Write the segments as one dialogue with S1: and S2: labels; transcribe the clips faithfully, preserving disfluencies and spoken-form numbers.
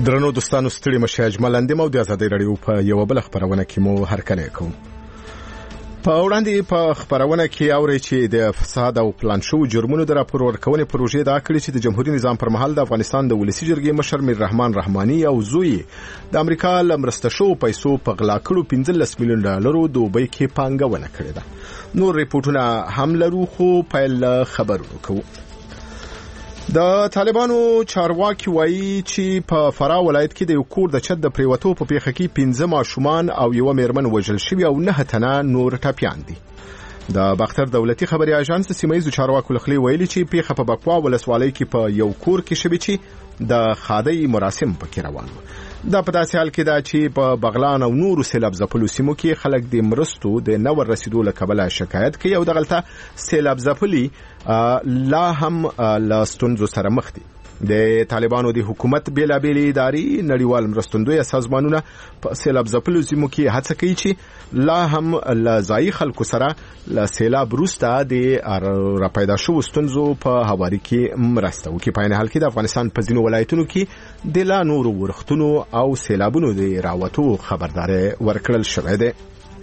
S1: درنو دوستانو ستړي مشه اجمل اندیم او د آزادۍ رادیو په یو بل خبرونه کې مو هرکلی کوم. په وړاندې په خبرونه کې اوري چې د فساد او پلان شو جرمونو د راپور ورکونې پروژې دا کړې چې د جمهوریت نظام پر مهال د افغانستان د ولسی جرګې مشر میر رحمان رحماني او زوی د امریکا لمرسته شو پیسو په غلا کړو پنځلس میلیون ډالرو دوبۍ کې پانګونه کړې ده. نور ریپورتونه هم لرو خو پیل خبرونه کوو. د طالبانو چارواکي وایي چې په فراه ولایت کې د یو کور د چت د پریوتو په پیښه کې پنځه ماشومان او یو میرمن وژل شوي او نه تنه نور ټپیان دي. د باختر دولتي خبري اژانس د سیمایي چارواکو لخوا ویلي چې پیښه په بکوا ولسوالۍ کې په یو کور کې شوي چې د خادي مراسم پکې روان وو. دا په داسې حال کې دا چې په بغلان او نورو سیلاب ځپلو سیمو کې خلک د مرستو د نور رسیدو له کبله شکایت کوي او د غلطه سیلاب ځپلي لا هم له ستونزو سره مخ دي. د طالبانو د حکومت بیلابېلې ادارې نړیوال مرستندوی سازمانونه په سیلاب ځپلو سیمو کې هڅه کوي چې لا هم له ځایي خلکو سره له سیلاب وروسته د راپیدا شوو ستونزو په هواري کې مرسته وکړي. په عین حال کې د افغانستان په ځینو ولایتونو کې د لا نورو ورښتونو او سیلابونو د راوتو خبرداری ورکړل شوی دی.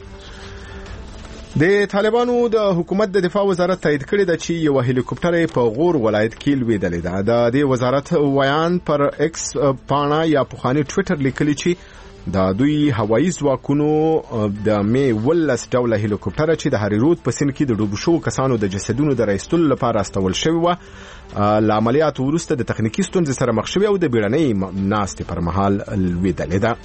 S1: د طالبانو د حکومت د دفاع وزارت تایید کړی دی چې یو هلیکوپټر په غور ولایت کې لویدلی ده. د دې وزارت ویان پر ایکس پاڼه یا پخوانی ټویټر لیکلی چې د دوی هوایي ځواکونو د مې ولس ډوله هلیکوپټر چې د هریرود په سیند کې د ډوب شوو کسانو د جسدونو د راایستلو لپاره استول شوی و له عملیاتو وروسته د تخنیکي ستونزې سره مخ شوی او د بیړنۍ ناستې پر مهال لویدلی ده.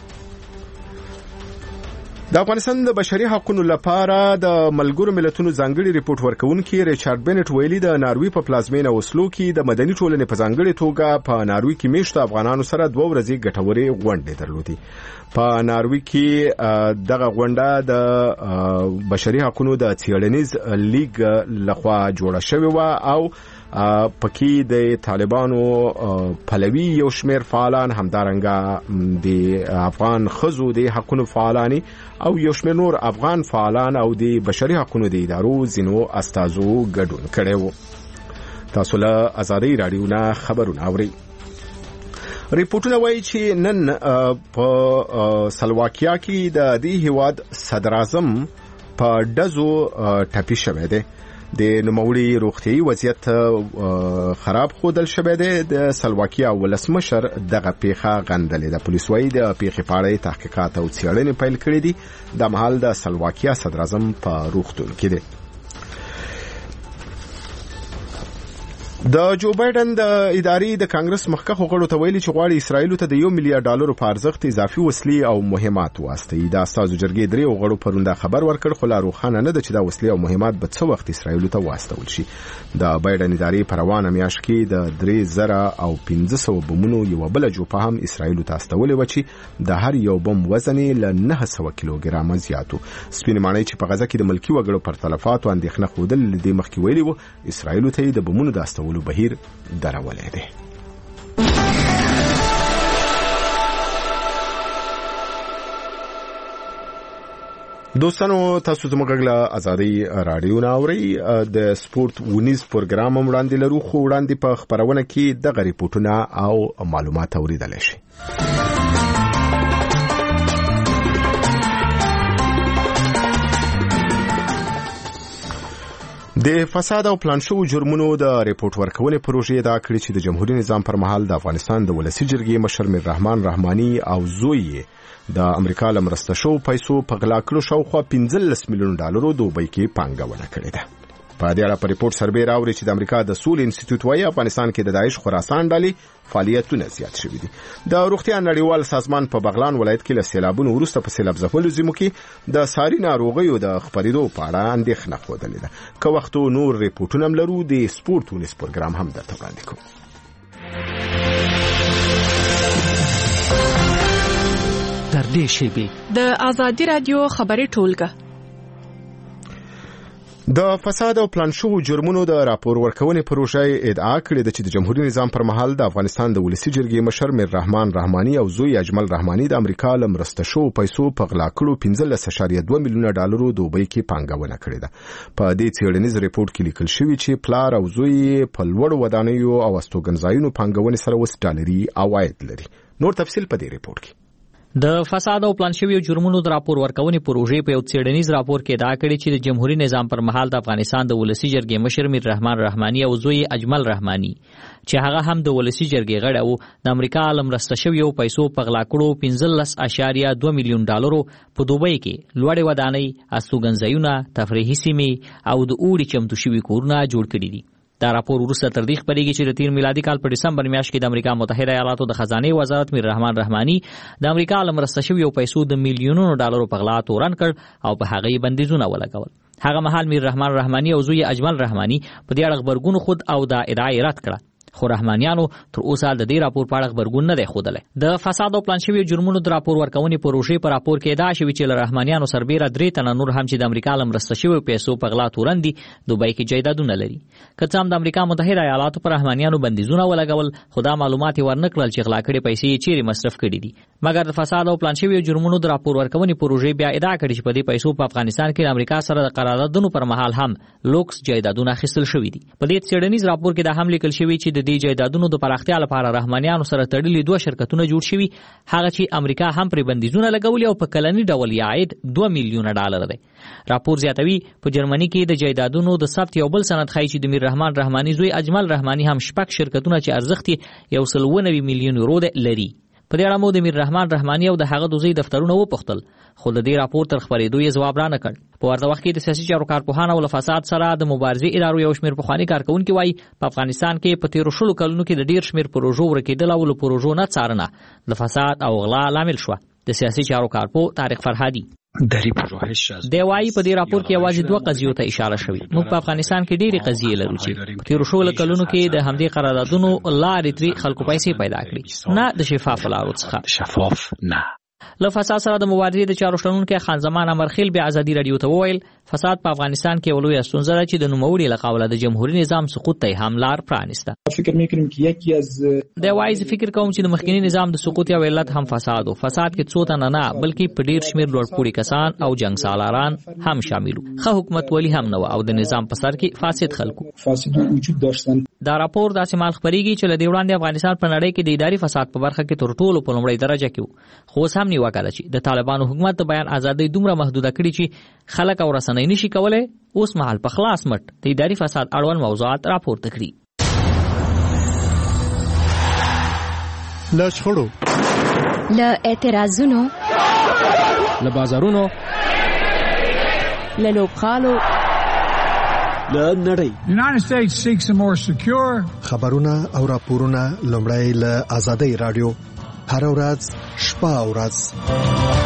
S1: د افغانستان د بشري حقوقو لپاره د ملګرو ملتونو ځانګړي ریپورت ورکونکي ریچارډ بینټ ویلي د ناروی په پلازمینه اوسلو کې د مدني ټولنې په ځانګړي توګه په ناروی کې میشته افغانانو سره دوه ورځې ګټورې غونډې درلودې. په ناروی کې دغه غونډه د بشري حقوقو د څېړنیز لیګ لخوا جوړه شوې و او پکې د طالبانو پلوي یو شمیر فعالان همدارنګه د افغان خزو د حقوقو فعالانی او یو شمیر نور افغان فعالان او د بشري حقوقو د ادارو زینو استازو ګډون کړي وو. تاسو له آزادۍ رادیو نه خبرونه اورئ. ریپورتونه وایي چې نن په سلواکیا کې د دې هیواد صدر اعظم په ډزو ټپي شوی دی. د نوموړي روغتيایي وضعیت خراب خودل شوی دی. د سلواکیا ولسمشر دغه پیښه غندلې ده. پولیس وايي د پیښې په اړه تحقیقات او څېړنې پیل کړې دي. د مهال د سلواکیا صدر اعظم په روغتون کې دی. د جو بایدن د ادارې د کانګرس مخکښو غړو ته ویلي چې غواړي اسرائیل ته د یو میلیارډ ډالرو په ارزښت اضافي وسلې او مهمات واستوي. د استازو جرګې درې غړو پرونده خبر ورکړ خو لا روښانه نه ده چې دا وسلې او مهمات به څه وخت اسرائیل ته واستول شي. د بایدن ادارې په روانه میاشت کې د درې زره او پنځه سوه بمونو یو بل جوپه هم اسرائیل ته استولې و چې د هر یو بم وزن له نه سوه کیلوګرامه زیاتو. سپین ماڼۍ چې په غزه کې د ملکی وګړو پر تلفاتو اندېښنه ښودل د مخکې ویلي و اسرائیل ته د بمونو د استولو بهیر درولې ده. دوستانو تاسو زموږ غږ له آزادۍ رادیو نه اورئ. د سپورت ونیز پروګرام وړاندې لرو خو وړاندې په خبرونه کې دغه ریپورتونه او معلومات اوریدلی شي. د فساد او پلان شوو جرمونو د ریپورت ورکونې پروژې دا کړې چې د جمهوریت نظام پر مهال د افغانستان د ولسی جرګې مشر میر رحمان رحماني او زوی د امریکا لمرسته شو پیسو په غلا کړو شاوخوا پنځلس میلیون ډالرو دوبۍ کې پانګونه کړې ده. په دې اړه په ریپورت سربې راوړي چې د امریکا د سول انسټیټیوټ وايي افغانستان کې د داعش خراسان ډلې فعالیتونه زیات شوي دي. د روغتیا نړیوال سازمان په بغلان ولایت کې له سیلابونو وروسته په سیلاب ځپلو سیمو کې د ساري ناروغیو د خپرېدو په اړه اندېښنه ښودلې ده. که وخت نور ریپورتونه هم لرو. د سپورت ونیز پروګرام هم درته وړاندې کوو.
S2: تر دې شیبې
S3: د آزادۍ رادیو خبري ټولګه
S1: د فساد او پلان شوو جرمونو د راپور ورکونې پروژې ادعا کړې ده چې د جمهوریت نظام پر مهال د افغانستان د ولسی جرګې مشر میر رحمان رحماني او زوی اجمل رحماني د امریکا لمرسته شوو پیسو په غلا کړو پنځلس اعشاریه دوه میلیونه ډالرو دوبۍ کې پانګونه کړې ده. په دې څېړنیز ریپورت کې لیکل شوی چې پلار او زوی په لوړ ودانیو او استوګنځایونو پانګونې سره وس ډالري عواید لري. نور تفصیل په دې ریپورت کې.
S4: د فساد او پلان شویو جرمونو د راپور ورکونې پروژې په یو څېړنیز راپور کې ادعا کړې چې د جمهوریت نظام پر مهال د افغانستان د ولسی جرګې مشر میر رحمان رحماني او زوی اجمل رحماني چې هغه هم د ولسی جرګې غړی و د امریکا له مرسته شویو پیسو په غلا کړو پنځلس اعشاریه دوه میلیون ډالرو په دوبۍ کې لوړې ودانۍ، استوګنځایونه، تفریحي سیمې او د اوړي چمتو شوي کورونه جوړ کړي دي. دا راپور وروسته تر دې خبرېږي چې د تیر میلادي کال په دسمبر میاشت کې د امریکا متحده ایالاتو د خزانه وزارت میر رحمان رحماني د امریکا له مرسته شویو پیسو د میلیونونو ډالرو په غلا تورن کړ او په هغه یې بندیزونه ولګول. هغه مهال میر رحمان رحماني او زوی اجمل رحماني په دې اړه خبرګون خود او د ادعای رد کړه، خو رحمانیانو تر اوسه د دې راپور په اړه خبرګون نه دی ښودلی. د فساد او پلان شویو جرمونو د راپور ورکونې پروژې په راپور کې ادعا شوې چې له رحمانیانو سربیره درې تنه نور هم چې د امریکا له مرسته شویو پیسو په غلا تورن دي دوبۍ کې جایدادونه لري. که څه هم د امریکا متحده ایالاتو پر رحمانیانو بندیزونه ولګول، خو دا معلومات یې ورنه کړل چې غلا کړې پیسې یې چیرې مصرف کړي دي. مګر د فساد او پلان شویو جرمونو د راپور ورکونې پروژې بیا ادعا کړې چې په دې پیسو په افغانستان کې د امریکا سره د قراردادونو پر مهال هم لوکس جایدادونه اخیستل شوي دي. په دې څېړنیز راپور کې دا هم لیکل شوي چې د دې جایدادونو د پراختیا لپاره رحمانیانو سره تړلي دوه شرکتونه جوړ شوي، هغه چې امریکا هم پرې بندیزونه لګولي او په کلني ډول یې عاید دوه میلیونه ډالر دی. راپور زیاتوي په جرمني کې د جایدادونو د ثبت یو بل سند ښایي چې د میر رحمان رحماني زوی اجمل رحماني هم شپږ شرکتونه چې ارزښت یې یو سل اوه نوي میلیون یورو لري. په دې اړه مو د میر رحمان رحماني او د هغه د زوی دفترونه وپوښتل، خو د دې راپور تر خپرېدو یې ځواب را نه کړ. په ورته وخت کې د سیاسي چارو کارپوهان او له فساد سره د مبارزې ادارو یو شمېر پخواني کارکوونکي وایي په افغانستان کې په تېرو شلو کلونو کې د ډېر شمېر پروژو ورکېدل او له پروژو نه څارنه د فساد او غلا لامل شوه. د سیاسي چارو کارپو طارق فرهادي دی وايي په دې راپور کې یوازې دوه قضیو ته اشاره شوې. موږ په افغانستان کې ډېرې قضیې لرو چې په تېرو شلو کلونو کې د همدې قراردادونو لارې ترې خلکو پیسې پیدا کړي، نه د شفافو لارو څخه.
S2: شفاف نه.
S4: له فساد سره د مبارزې د چارو شنونکي خان زمان امرخیل بیا ازادي رادیو ته وویل فساد په افغانستان کې ولوي ستونزه ده چې د نوموړي له قوله د جمهوریت نظام سقوط ته هم لار پرانیسته.
S5: فکر میکنم که یکی از
S4: د وایز فکر کوم چې د مخکنی نظام د سقوط یو علت هم فساد او فساد کې څو تنه نه بلکې په ډیر شمیر لوړپوړي کسان او جنگ سالاران هم شاملو. خو حکومت ولی هم نه او د نظام په سر کې فاسد خلکو
S5: فاسد وجود داشتن.
S4: دا راپور داسې مال خبريږي چې لدی وړاندې افغانستان په نړۍ کې د اداري فساد په برخه کې تر ټولو په لومړی درجه کې وو، خو اوس هم نیوکه ده چې د طالبانو حکومت د بیان ازادي دومره محدوده کړي چې خلک او رسنۍ نشي کولای اوس مهال په خلاص مټ د اداري فساد اړوند موضوعات راپورته کړي.
S6: له شخړو،
S7: له اعتراضونو،
S2: له بازارونو،
S7: له لوبغالو،
S2: له نړۍ.
S8: United States seeks a more secure
S6: خبرونه او راپورونه لومړی له آزادۍ رادیو هر ورځ شپه او ورځ.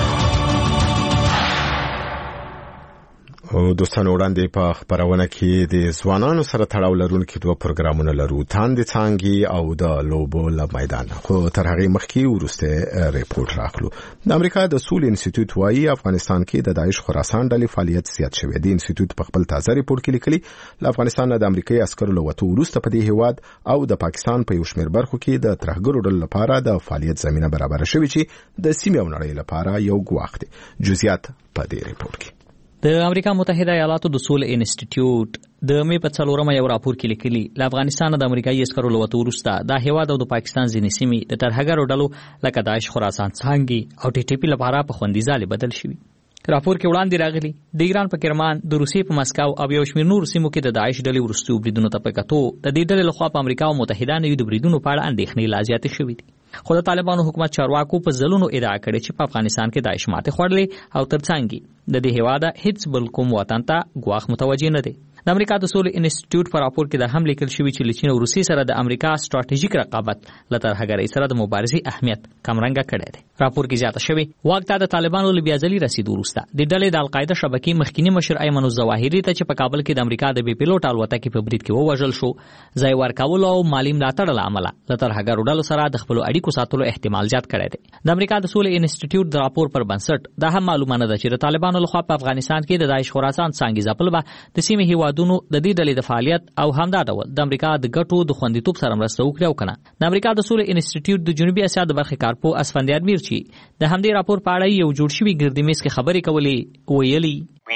S1: او دوستانو وړاندې په خبرونه کې د ځوانانو سره تړاو لرونکي دوه پروګرامونه لرو، تاندې څانګې او د لوبو له میدان. خو تر هغه مخکې ورسته ریپورت راخلو. د امریکا د سول انسټیټیوټ وايي افغانستان کې د داعش خراسان ډلې فعالیت زیات شوی دی. انسټیټیوټ په خپل تازه ریپورت کې لیکلي له افغانستان د امریکایي عسکرو له وټو وروسته په دې هیواد او د پاکستان په یو شمېر برخو کې د ترهګرو ډلو لپاره د فعالیت زمينه برابر شوې چې د سیمې او نړۍ لپاره یو ګواښ دی. جزئیات په دې ریپورت کې.
S4: د امریکا متحده ایالاتو د سول انسټیټیوټ د مې په څلورمه یو راپور کې لیکلي له افغانستان د امریکایي عسکرو له وټو وروسته د هیواد او د پاکستان ځینې سیمې د ترهګرو ډلو لکه داعش خراسان څانګې او ټي ټي پی لپاره په خوندي ځای بدل شوي. راپور کې وړاندې راغلي د ایران په کرمان، د روسیې په مسکو او یو شمېر نور سیمو کې د داعش ډلې وروستیو بریدونو ته په کتو د دې ډلې لخوا په امریکا او متحده ایالاتو د بریدونو په اړه اندېښنې لا زیاتې شوې دي. خو د طالبانو حکومت چارواکو په ځلونو ادعا کړې چې په افغانستان کې داعش ماتې خوړلې او ترڅنګ د دې هیواده هیڅ بل کوم وطن ته ګواښ متوجه نه دی. د امریکا د سول انسټیټیوټ په راپور کې د هم لیکل شوی چې چین او روسیې سره د امریکا ستراتیژیک رقابت له ترهګرۍ سره د مبارزې اهمیت کمرنګه کړی دی. راپور کې زیاته شوی واقعا د طالبانو له بیازلي رسیدو وروسته د ډلې د القاعده شبکې مخکینی مشر ایمن الظواهري ته چې په کابل کې د امریکا د بي پیلوټ الوتکې په برید کې ووژل شو، ځای ورکول او مالی ملاتړ له امله له ترهګرو ډلو سره د خپل اړیکو ساتلو احتمال زیات کړی دی. د امریکا د سول انسټیټیوټ د راپور پر بنسټ دا هم معلومه ده چې د طالبانو لخوا په افغانستان کې د داعش خراسان څانګې ځپل به د سیمې هیوادونو هیوادونو د دې ډلې د فعالیت او همدا ډول د امریکا د ګټو د خوندیتوب سره مرسته وکړي او کنه. د امریکا د سولې انسټیټیوټ د جنوبي اسیا د برخې کارپو اسفندیار میر چی د همدې راپور په اړه یو جوړ شوی ګردیمیز کې خبرې کولې ویلي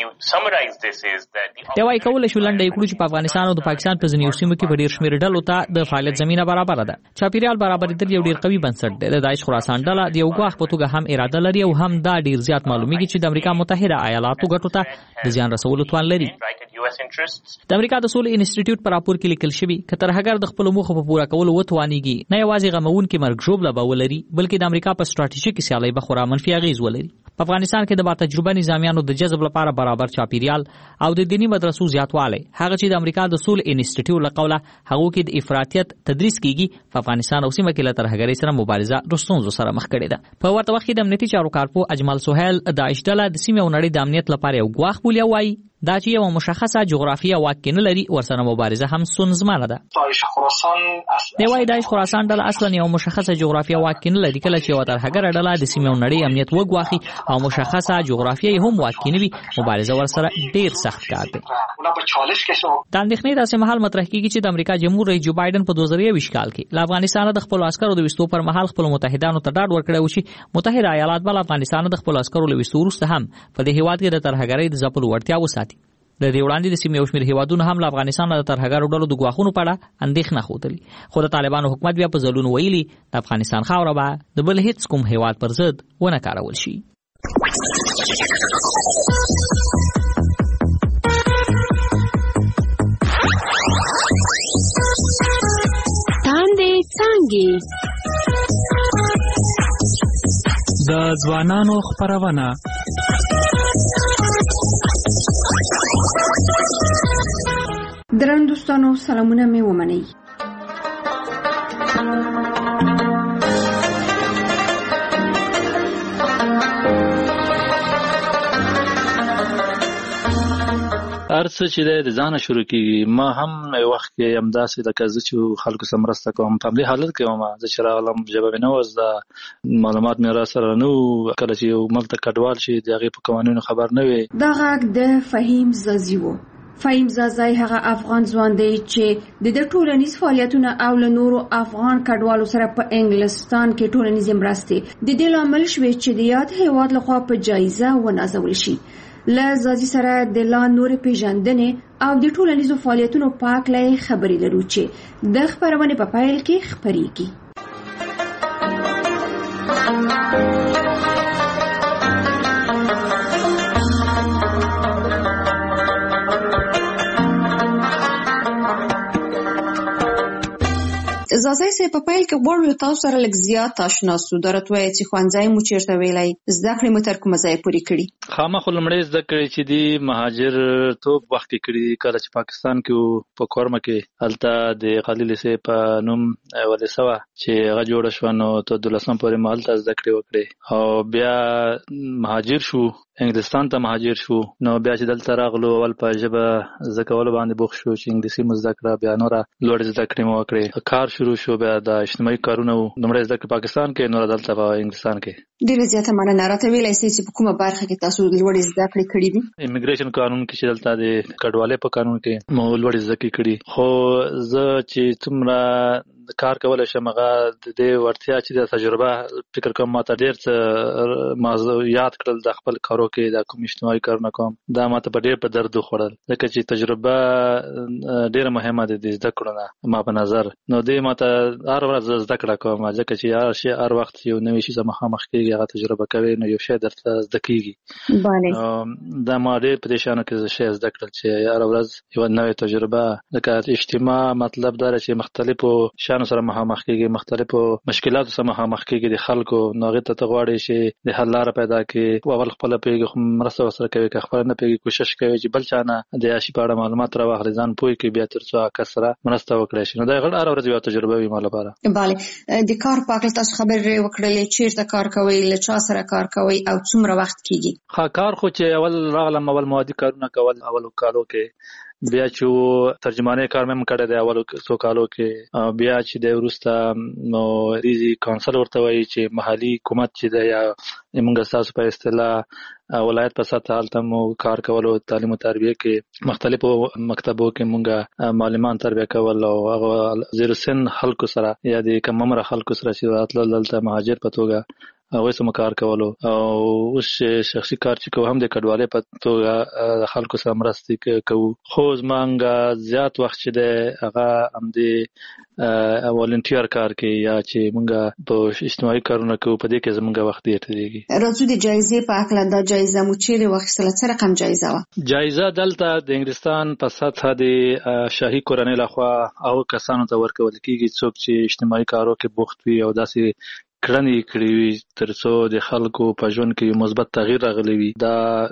S4: دا وايي کولای شو لنډه کړو چې په افغانستان او د پاکستان په ځینو سیمو کې په ډیر شمېر ډلو ته د فعالیت زمينه برابر ده. چاپیریال برابرېدل یو ډیر قوي بنسټ دی. د داعش خراسان ډله د یو غواخ په توګه هم اراده لري او هم دا ډیر زیات معلومیږي چې د امریکا متحده ایالاتو ګټو ته د ځان رسولو توان لري. د امریکا د سولې انسټیټیوټ په راپور کې لیکل شوی کتر هغه د خپل موخو په پوره کولو وتوانیږي نه یوازې غمون کې مرګ ژوبله به ولري بلکې د امریکا په ستراتیژیک سیالي به خورا منفي اغیز ولري. په افغانستان کې د با تجربه نظامیانو د جذب لپاره برابر چاپیریال او د دینی مدرسو زیاتوالی هغه چې د امریکا د سولې انسټیټیوټ له قوله هغه کې د افراطیت تدریس کیږي په افغانستان او سیمه کې له ترهګرۍ سره مبارزه د ستونزو سره مخ کړې ده. په ورته وخت کې د امنیتي چارو کارپو اجمل سهیل داعش ډله د سیمه او نړۍ د امنیت لپاره یو غواخ بولی وایي دا چې یو مشخصه جغرافیه واقع نه لري ورسره مبارزه هم ستونزمنه ده.
S7: داعش خراسان
S4: دی وايي داعش خراسان ډله اصلا یو مشخصه جغرافیه واقع نه لري کله چې یو ترهګر ډله د سیمه او نړۍ امنیت وګواخي او مشخصه جغرافیه هم واقع نه وي مبارزه ورسره ډیر سخت کار دی. د اندېښنې داسې مهال مطرح کیږي چې د امریکا جمهور رئیس جو بایدن په دوه زره یو کال کې له افغانستان د خپل عسکرو د وستو پر مهال خپل متحدانو ته ډاډ ورکړی و چې متحده ایالات بل افغانستان د خپل عسکرو له وستو وروسته هم په دې هیواد کې د ترهګرۍ د ځپلو وړتیا وساتي. د دې وړاندې د سیمې او شمېر هیوادونو هم له افغانستان د ترهګرو ډلو د ګواښونو په اړه اندېښنه ښودلې خو د طالبانو حکومت بیا په ځلونو ویلي د افغانستان خاوره به د بل هیڅ کوم هیواد پر ضد ونه کارول شي.
S3: تاندې څانګې
S2: د ځوانانو خپرونه
S9: درنو دوستانو سلامونه مې ومنئ.
S10: ارڅ چې د ځانه شروع کیږي ما هم یو وخت کې همداسې لکه زه چې خلکو سره مرسته کوم په دې حالت کې ما زه چې راغلم ژبه مې نه وه زده معلومات مې را سره نه وو کله چې یو ملک ته کډوال شي د هغې په قوانینو خبر نه وي.
S9: دا غږ د فهیم زازي و. فهیم زازي هغه افغان ځوان دی چې د د ټولنیز فعالیتونو او له نورو افغان کډوالو سره په انګلستان کې ټولنیز مرستې د دې لامل شوې چې د یاد هیواد لخوا په جایزه ونازول شي. له زازي سره د لا نور پیژندنې او د ټولنیزو فعالیتونو پاک لای خبرې لرو چې د خبرونه په پایل کې خبرېږي. زازي سه په پایل کې غوړو تاسو سره لږ زیات آشنا سو درته وایي چې خوانځای مو چیرته ویلای زده کړې مو تر کومه ځای پورې کړي.
S10: خامخا لمړی زده کړې چې دی مهاجر توپ وخت کې کړي کله چې پاکستان کې په کورمه کې هلته د خلیل سه په نوم ولسوه چې هغه جوړ شو نو ته دولسم پورې مهال ته زده کړې وکړې او بیا مهاجر شو انګلستان ته مهاجر شو نو بیا چې دلته راغلو اول په ژبه زده کولو باندې بوخت شو چې انګلیسي مو زده کړه بیا نوره لوړې زده کړې مو وکړې کار شروع شو بیا د اجتماعي کارونه لومړی زده کړې پاکستان کې نوره دلته په انګلستان کې.
S9: ډېره زیاته مننه. راته ویلای شئ چې په کومه برخه کې تاسو لوړې زده کړې کړې دي؟
S10: امیګریشن قانون کې چې دلته د کډوالۍ په قانون کې مو لوړې زده کړې کړې خو زه چې څومره کار کولای شم هغه د دې ورتیا چې د تجربه فکر کوم ماته ډېر څه ما یاد کړل د خپل کارو کې د کوم اجتماعي کارونه کوم دا ماته په ډېر په درد وخوړل ځکه چې تجربه ډېره مهمه ده د زده کړو نه ما په نظر نو دې ماته هر ورځ زده کړه کوم ځکه چې هر شی هر وخت یو نوی شی مخامخ کېږي هغه تجربه کوي نو یو شی درته زده کېږي.
S9: بله
S10: دا ما ډېر په دې شانو کې شی زده کړل چې هر ورځ یو نوې تجربه لکه اجتماع مطلب دا چې مختلفو شانو سره مخامخ کېږي مختلفو مشکلاتو سره مخامخ کېږي د خلکو نو هغې ته ته غواړې چې د حل لاره پیدا کړي اول خپله پوهېږي خو مرسته ورسره کوي که خپله نه پوهېږي کوشش کوي چې بل چا نه د یاشي په اړه معلومات راواخلي ځان پوه کړي بیا تر څو هغه کس سره مرسته وکړی شي نو دا هر ورځ یوه تجربه وي ما لپاره.
S9: بله د کار په هکله تاسو خبرې وکړلې چېرته کار کوئ له چا سره کار کوئ او څومره وخت کېږي؟
S10: ښه کار خو چې اول راغلم اول موادي کارونه کول اولو کالو کې بیا چې ترجمانۍ کار مې کړی دی اول څو کالو کې، بیا چې د وروسته نو ریزي کونسل ورته وایي چې محلي حکومت چې دی یا موږ تاسو په اصطلاح ولایت په سطح حالت مو کار کول او تعلیم او تربیه کې مختلفو مکتبو کې موږ معلمان تربیه کول او هغه زیر سن خلکو سره یا د کم عمر خلکو سره چې راتلل دلته مهاجر په توګه هغه سم کار کولو او اوس شخصي کار چې کوم هم د کډوالۍ په توګه خلکو سره مرسته کوو. خو زمونږ زیات وخت چې د هغه هم د والنټیر کار کې یا چې موږ په اجتماعي کارونه کوو په دې کې زمونږ وخت ډیر تیریږي.
S9: راځو د جایزې په اړه د جایزه مو چیرې واخیستله، څه رقم جایزه وه؟
S10: جایزه دلته د انګلستان په سطح د شاهي کورنۍ لخوا او کسانو ته ورکول کیږي څوک چې اجتماعي کارو کې بوخت وي او داسې کړنې کړې وي ترڅو د خلکو په ژوند کې مثبت تغییر راغلی وي. دا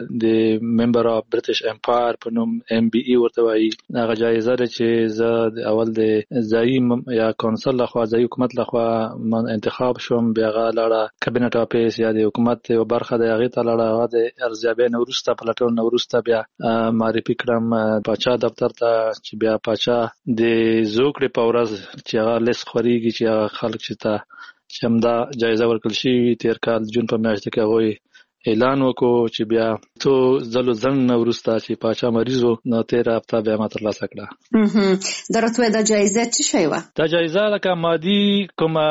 S10: د ممبر اف برټش امپایر په نوم ام بي ای ورته وایي. هغه جایزه ده چې زه د اول د ځایي یا کونسل لخوا ځایي حکومت لخوا انتخاب شوم، بیا هغه لاړه کابینټ افیس یا د حکومت یو برخه د هغې ته لاړه، هغه د ارزیابۍ نه وروسته پلټنو نه وروسته بیا معرفي کړم پاچا دفتر ته چې بیا پاچا د زوکړې په ورځ چې هغه لیست خورېږي چې هغه خلک چې ته چې همدا جایزه ورکړل شوې تیر کال جون په میاشت کې هغوی اعلان وکړو چې بیا څو ځلو ځنډ نه وروسته چې پاچا مریض و نو تېره هفته بیا ما ترلاسه کړه.
S9: دا راته وایه دا جایزه څه شی وه؟
S10: دا جایزه لکه مادي کومه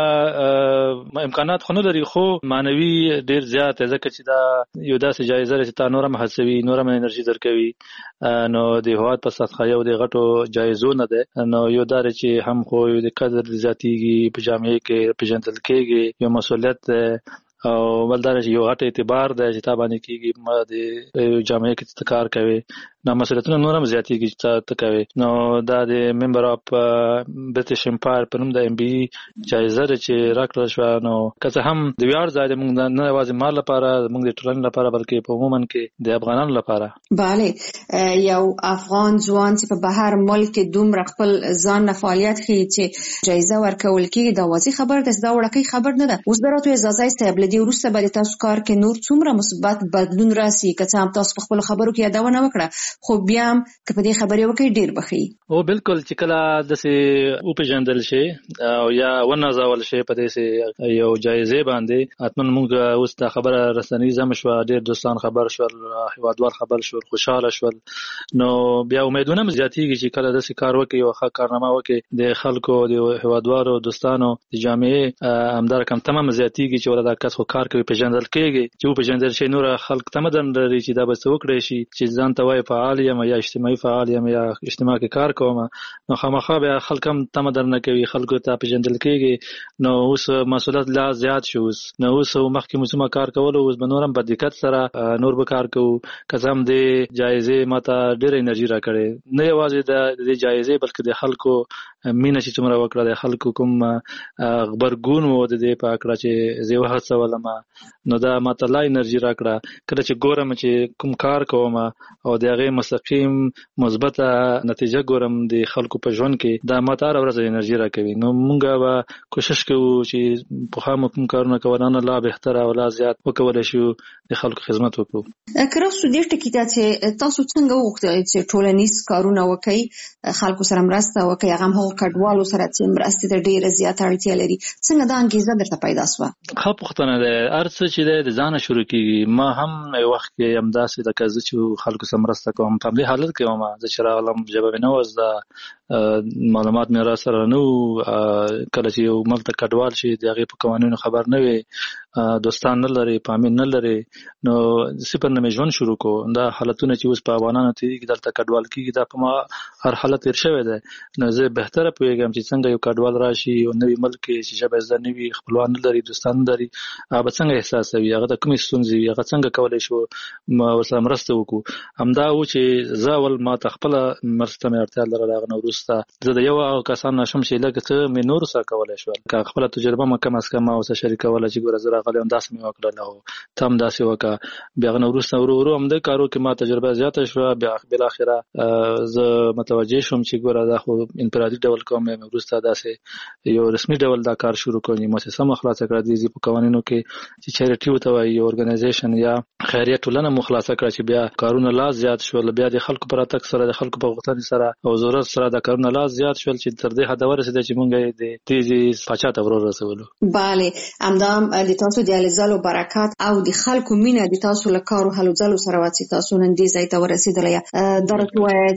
S10: امکانات خو نه لري خو معنوي ډېر زیات دی، ځکه چې دا یو داسې جایزه ده چې تا نور هم هڅوي، نور هم انرژي درکوي. نو د هېواد په سطحه یو د غټو جایزو نه دی، نو یو دا دی چې هم خو د قدر زیاتېږي په جامعه کې پېژندل کېږي، یو مسؤلیت دی او بل دا چې یو غټ اعتبار دی چې تا باندې کېږي ما د جامعه کې ته کار کوي، نو مسؤلیتونه نور هم زیاتېږي چې ته کوي. نو دا د ممبر اف برټش امپایر په نوم د ام بي ای جایزه ده چې راکړل شوه. نو که څه هم د ویاړ ځای دی موږ نه یوازې ما لپاره موږ د ټولنې لپاره بلکې په عموما کې د افغانانو لپاره.
S9: بله، یو افغان ځوان چې په بهر ملک کې دومره خپل ځان نه فعالیت ښیي چې جایزه ورکول کېږي دا واضح خبر ده، دا وړوکی خبر نه ده. اوس به راته اجازه ایسته دې وروسته به د تاسو کار کې نور څومره مثبت بدلون راسي که څه هم تاسو په خپلو خبرو کې یادونه وکړه، خو بیا هم که په دې خبرې وکړئ ډېر به ښه.
S10: او بالکل چې کله داسې وپېژندل شي او یا ونازول شي په داسې یو جایزې باندې، حتما موږ اوس دا خبره رسنیزه هم شوه، ډېر دوستان خبر شول، هېوادوال خبر شول، خوشحاله شول. نو بیا امیدونه هم زیاتېږي چې کله داسې کار وکړي او ښه کارنامه وکړي د خلکو د هېوادوالو دوستانو د جامعې همدا رقم تمه هم زیاتېږي چې ولا دا کس خو کار کوي، پېژندل کېږي. چې وپېژندل شي نور خلک تمه لري چې دا به څه وکړی شي چې ځان ته وایي فعال یم یا اجتماعي فعال یم یا اجتماع کې کار کوم، نو خامخا بیا خلک هم تمه درنه کوي، خلکو ته پېژندل کېږي. نو اوس مسؤلیت لا زیات شو، نو اوس مخکې مو څومره کار کولو اوس به نور هم په دقت سره نور به کار کوو. که څه هم د جایزې ما ته ډېره انرژي راکړې، نه یوازې د دې جایزې بلکې د خلکو مینه چې څومره وکړه، د خلکو کوم غبرګون و د دې په هکله چې زه یې وهڅولم، نو دا ما ته لا انرژي راکړه. کله چې ګورم چې کوم کار کوم او د هغې مستقیم مثبته نتیجه ګورم د خلکو په ژوند کې، دا ما ته هره ورځ انرژي راکوي. نو موږ به کوشش کوو چې پخوا مو کوم کارونه کول نه لا بهتره او لا زیات وکولی شو د خلکو خدمت وکړو.
S9: که راسو دې ټکي ته چې تاسو څنګه وغوښتئ چې ټولنیز کارونه وکړئ، خلکو سره مرسته وکړئ، هغه هم هغو کډوالو سره چې مرستې ته ډېره زیاته اړتیا لري، څنګه دا انګېزه درته پیدا سوه؟
S10: ښه پوښتنه ده. هر څه چې دی د ځانه شروع کېږي. ما هم یو وخت کې همداسې لکه زه چې خلکو سره مرسته کوم په همدې حالت کې وم، زه چې راغلم ژبه مې نه وه زده، معلومات مې را سره نه وو. کله چې یو ملک ته کډوال شي د هغې په قوانینو خبر نه وي، دوستان نه لري، پامین نه لري، نو صفر نه مې ژوند شروع کړو. دا حالتونه چې اوس په افغانانو تېرېږي دلته کډوال کېږي، دا په ما هر حالت تېر شوی دی. نو زه بهتره پوهېږم چې څنګه یو کډوال راشي یو نوي ملک کې چې ژبه زده نه وي، خپلوان نه لري، دوستان نه لري، هغه به څنګه احساسوي، هغه ته کومې ستونزې وي، هغه څنګه کولی شو ورسره مرسته وکړو. همدا و چې زه اول ما ته خپله مرسته مې اړتیا لرله، هغه نه وروسته زه د یو هغو کسان نه شم چې لږ څه مې نورو سره کولی شول، که خپله تجربه مې کم از کم ما ورسره شریکوله چې ګوره زه راغلی یم داسې مې وکړل او ته هم داسې وکړه. بیا هغه نه وروسته ورو ورو همدې کارو کې ما تجربه زیاته شوه. بیا بالاخره زه متوجه شوم چې ګوره دا خو انفرادي ډول ډول کوم وروسته داسې یو رسمي ډول دا کار شروع کړی مؤسسه مخلاصه کړه د دې په قوانینو کې چې چیریټي وته وایي یو اورګنایزیشن یا خیریه ټولنه مخلاصه کړه چې بیا کارونه لا زیات شول بیا د خلکو پر اتک سره د خلکو په غوښتنې سره او ضرورت سره د کارونه لا زیات شول چې تر دې حد ورسېد چې مونږ د تیزی پچا ته ور رسولو.
S9: بله همدام د تاسو د الزالو برکات او د خلکو مینه د تاسو له کارو هلو ځلو سره واڅ تاسو نن دې ځای ته ورسېدلې درته وایي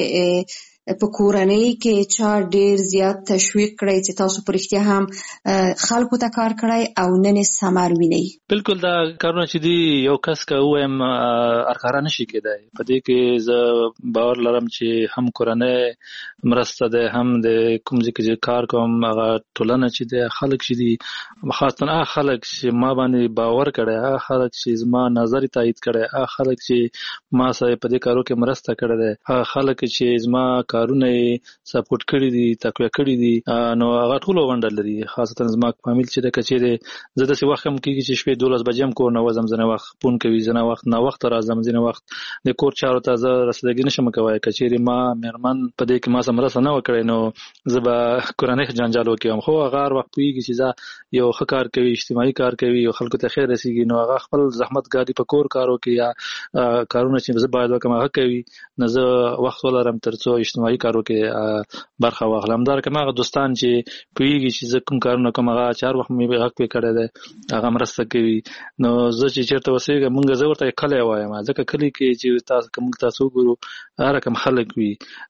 S9: چې په کورنۍ کې چا ډیر زیات تشویق کړی چې تاسو پر اختیا هم خلکو ته کار کړی او نن ثمر ویني.
S10: بالکل دا کارونه چې دی یو کس کا وایم ارکاره نشي کېدای په دې کې زه باور لرم چې هم کورنۍ مرسته ده هم د کوم ځای کې کار کوم هغه ټولنه چې د خلک چې دی خاصه هغه خلک چې ما باندې باور کړی هغه خلک چې زما نظر تایید کړی هغه خلک چې ما سره په دې کارو کې مرسته کړې ده هغه خلک چې زما کارونه سپورټ کړی دي تقویه کړی دي نو هغه ټول وندل لري خاصه زما فامیل چې د کچېره زه د څه وخت هم کېږي چې شپې دولس بجې هم کور نه وزم زنه وخت پون کوي زنه وخت نه وخت راځم زنه وخت د کور چارو ته زه رسیدګي نشم کوي کچېره ما مېرمن په دې کې ما سم راسه نه وکړي نو زبا کورنۍ جنجال وکوم خو هغه وخت پیږي چې زه یو ښه کوي اجتماعي کار کوي او خلکو ته خیر رسیږي نو هغه خپل زحمت ګاډي په کور کارو کې یا کارونه چې زه باید وکم هغه کوي نو زه وخت ولرم ترڅو اجتماعي کارو کې برخه واخلم دا کومه دوستان چې پیږي چې زه کوم کارونه کوم هغه چار وخت مې حق په کړه ده هغه مرسته کوي نو زه چې چیرته وسیګم مونږ زه ورته کله وایم ځکه کلی کې چې تاسو کوم تاسو ګورو هر کوم خلک وي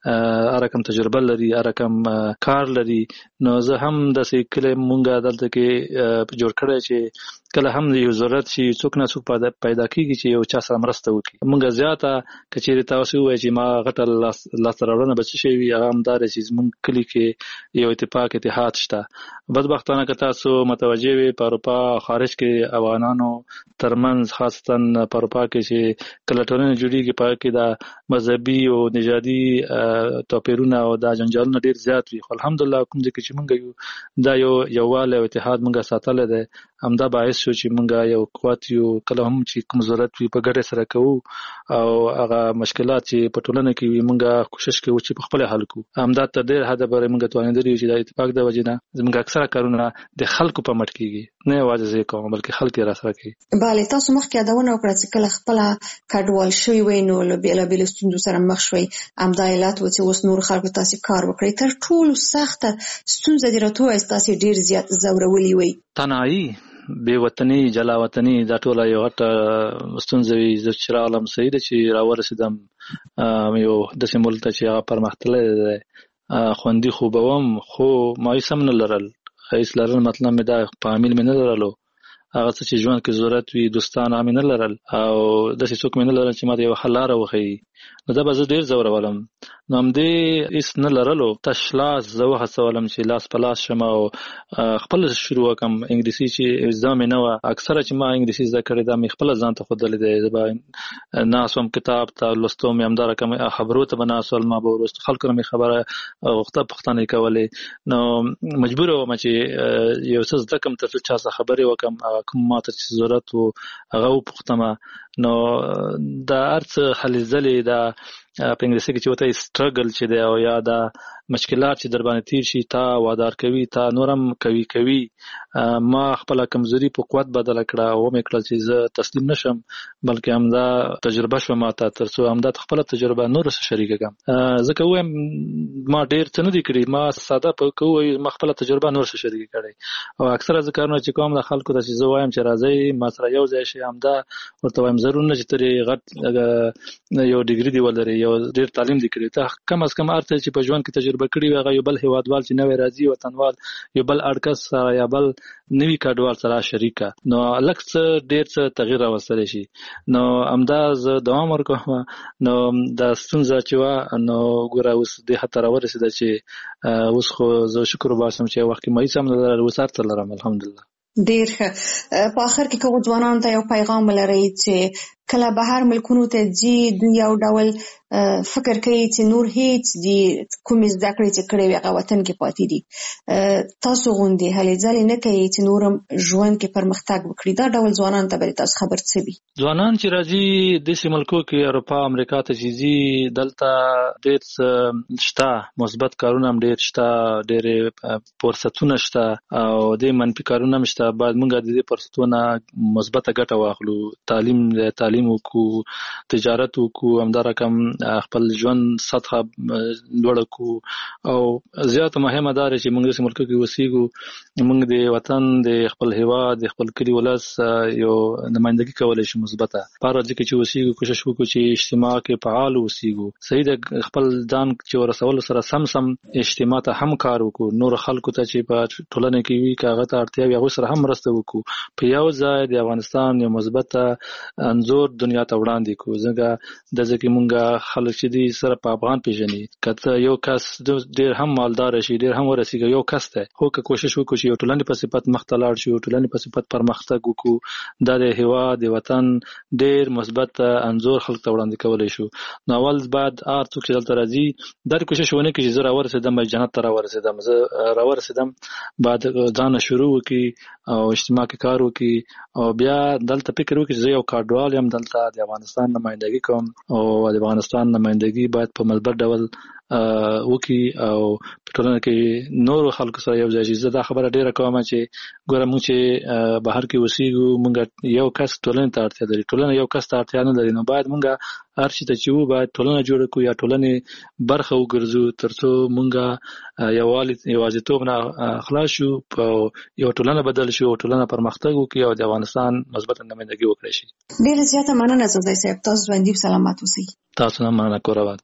S10: هر کوم تجربه لري هر کوم کار لري نو زه هم د سې کله مونږه دلته کې جوړ کړی چې کله هم یو ضرورت شي څوک نه څوک پیدا کیږي چې یو چا سره مرسته وکړي مونږ زیاته کچېره تاسو وایي چې ما غټه لاس راوړنه بچ شي وي هغه همدار چې مونږ کلی کې یو اتفاق اتحاد شته بدبختانه که تاسو متوجه وي په اروپا خارج کې افغانانو ترمنځ خاصتا په اروپا کې چې کله ټولنه جوړیږي په کې دا مذهبي او نژادي توپیرونه او دا جنجالونه ډیر زیات وي خو الحمدلله کوم ځکه چې مونږ یو دا یو یووالی او اتحاد مونږه ساتل دي همدا باعث شو چې مونږه یو قوت یو کله هم چې کوم ضرورت وي په ګډه سره کوو او هغه مشکلات چې په ټولنه کې وي مونږه کوشش کوو چې په خپل حل کوو همدا تر ډیر حد پورې مونږ توانیدلی چې د اتفاق د وجې نه زموږ اکثره کارونه د خلکو په مټ کېږي نه یوازې زه کوم بلکې خلک یې راسره کوي.
S9: بله تاسو مخکې یادونه وکړه چې کله خپل کډوال شوي وي نو له بېلابېلو ستونزو سره مخ شوي همدا علت و چې اوس نور خلکو تاسو کار وکړئ تر ټولو سخته ستونزه دې راته ووایي تاسو ډیر زیات ځورولي وي.
S10: تنهایي بې وطني جلا وطني دا ټول یو غټه ستونزه وي زه چې راغلم صحیح ده چې راورسېدم یو داسې ملک ته چې هغه پرمختللی دی خوندي خو به وم خو ما هېڅ هم نه لرل هېڅ لرل مطلب مې دا فامیل مې نه لرلو هغه څه چې ژوند کې ضرورت وي دوستان مې نه لرل او داسې څوک مې نه لرل چې ما ته یوه ښه لاره وښیي نو دا به زه ډېر ځورولم نو همدې هېڅ نه لرلو تش لاس زه وهڅولم چې لاس په لاس شم او خپل شروع وکړم انګلیسي چې زده مې نه وه اکثره چې ما انګلیسي زده کړې دا مې خپله ځان ته ښودلی دی زه به ناست وم کتاب ته لوستو مې همدا رقم خبرو ته به ناست ول ما به وروسته خلکو نه مې خبره غوښته پوښتنې کولې نو مجبوره وم چې یو څه زده کړم تر څو چا څخه خبرې وکړم کوم ما ته چې ضرورت و هغه وپوښتمه نو دا هر څه هلې ځلې دا په انګلیسي کې چې وته سټرګل چې دی او یا دا مشکلات چې در باندې تیر شي تا وادار کوي تا نورم کوي کوي ما خپل کمزوري په قوت بدل کړه او مې کړل چې زه تسلیم نشم بلکې همدا تجربه شوه ما ته تر څو همدا خپل تجربه نور سره شریک کړم ځکه وایم ما ډیر څه نه دي کړی ما ساده په کوی ما خپل تجربه نور سره شریک کړی او اکثره ذکرونه چې کوم د خلکو ته چې زه وایم چې راځي ما سره یو ځای شي همدا ورته وایم ضرور نه چې ترې غټ یو ډیګري دی ولري یو ډیر تعلیم دی کړی ته کم از کم ارته چې په ژوند کې تجربه کړی وي هغه یو بل هیوادوال چې نوې راځي وطنوال یو بل اړکس سره یا بل نوی کډوال سره شریکه نو لکه څه ډیر څه تغییر راوستلی شي نو همدا زه دوام ورکوم نو دا ستونزه چې وه نو ګوره اوس دې حد ته راورسېده چې اوس خو زه شکر وباسم چې وخت کې ما هېڅ هم نه لرل اوس هر څه لرم الحمدلله.
S9: ډیر ښه په اخر کې کوم ځوانانو ته یو پیغام ولرئ چې
S7: کله بهر ملکونو ته ځي دوی یو ډول فکر کوي چې نور هیڅ دي کومې زده کړې چې کړې وي هغه وطن کې پاتې دي. تاسو غوندې هلې ځلې نه کوي چې نورم ژوند کې پرمختګ وکړي؟ دا ډول ځوانان ته به تاسو خبر څه وي؟
S10: ځوانان چې راځي داسې ملکو کې اروپا امریکا ته چې ځي دلته ډېر شته مثبت کارونه هم ډېر شته، ډېرې فرصتونه شته او د منفي کارونه هم شته. باید موږ د دې فرصتونه مثبته ګټه واخلو. تعلیم تعلیم وکړو، تجارت وکړو، همدارقم خپل ژوند سطحه لوړه کړو او زیات مهمه دا چې موږ د ملک کې اوسېږو، موږ د وطن د خپل هیواد د خپل کلی ولس یو نمائندګي کولای شو مثبته. په هر ځای کې چې اوسېږو کوشش وکړو چې اجتماع کې فعال اوسېږو. صحیح د خپل ځان چې ورسول سره سم سم اجتماع ته هم کار وکړو، نور خلکو ته چې په ټولنه کې وي کاغه ته اړتیا وي هغه سره هم مرسته وکړو. په یو ځای د افغانستان یو مثبته انځور دنیا ته وړاندې کړو. ځکه د ځکه موږ خلک چې دي سره په افغان پیژني، کته یو کس ډېر هم مالدار شي، ډېر هم ورسیږي، یو کس ته خو که کوشش وکړو چې یو ټولنې په صفت مختلار شي، یو ټولنې په صفت پرمختګ وکړو، د هیواد د وطن ډېر مثبت انځور خلک ته وړاندې کولای شو. نو اول بعد هر څوک چې دلته راځي دا کوشش ونه کوي چې زه راورسېدم جنت ته راورسېدم، زه راورسېدم بعد ځان شروع وکړي او اجتماع کې کار وکړي او بیا دلته فکر وکړي چې زه یو کارډوال یم، دلته د افغانستان نمائندګي کوم او د افغانستان نمائندګي باید په مثبت ډول وکړي او په ټولنه کې نور خلکو سره یو ځای شي. زه دا خبره ډېره کوم چې ګوره موږ چې بهر کې اوسېږو موږ یو کس ټولنې ته اړتیا لري، ټولنه یو کس ته اړتیا نه لري. نو باید موږ هر شي ته چې وو باید ټولنه جوړه کړو یا ټولنې برخه وګرځو ترڅو موږ یووالي یوازیتوب نه خلاص شو، یو ټولنه بدل شو، ټولنه پرمختګ وکړي او د افغانستان مثبت نمائندګي وکړي شي.
S7: ډېره زیاته مننه زوی صاحب، تاسو ژوندي سلامت اوسئ.
S10: تاسو هم مننه کور آباد.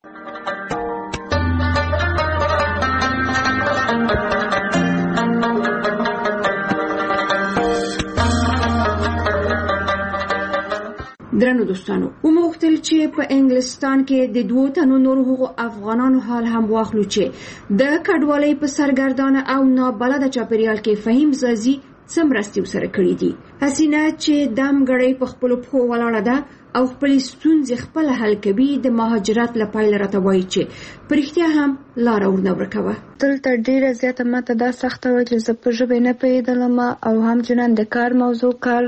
S9: درنو دوستانو، وموختل چې په انګلستان کې د دوه تنو نورو هغو افغانانو حال هم واخلو چې د کډوالۍ په سرګردانه او نابلده چاپیریال کې فهیم زازي څه مرستې ورسره کړې دي. حسینه چې دمګړۍ په خپلو پښو ولاړه ده او خپلې ستونزې خپله حل کوي، د مهاجرت له پایله راته وایي چې په رښتیا هم لاره ورنه ورکه وه.
S11: دلته ډېره زیاته ماته دا سخته وه چې زه په ژبې نه پوهېدلم او همچنان د کار موضوع کار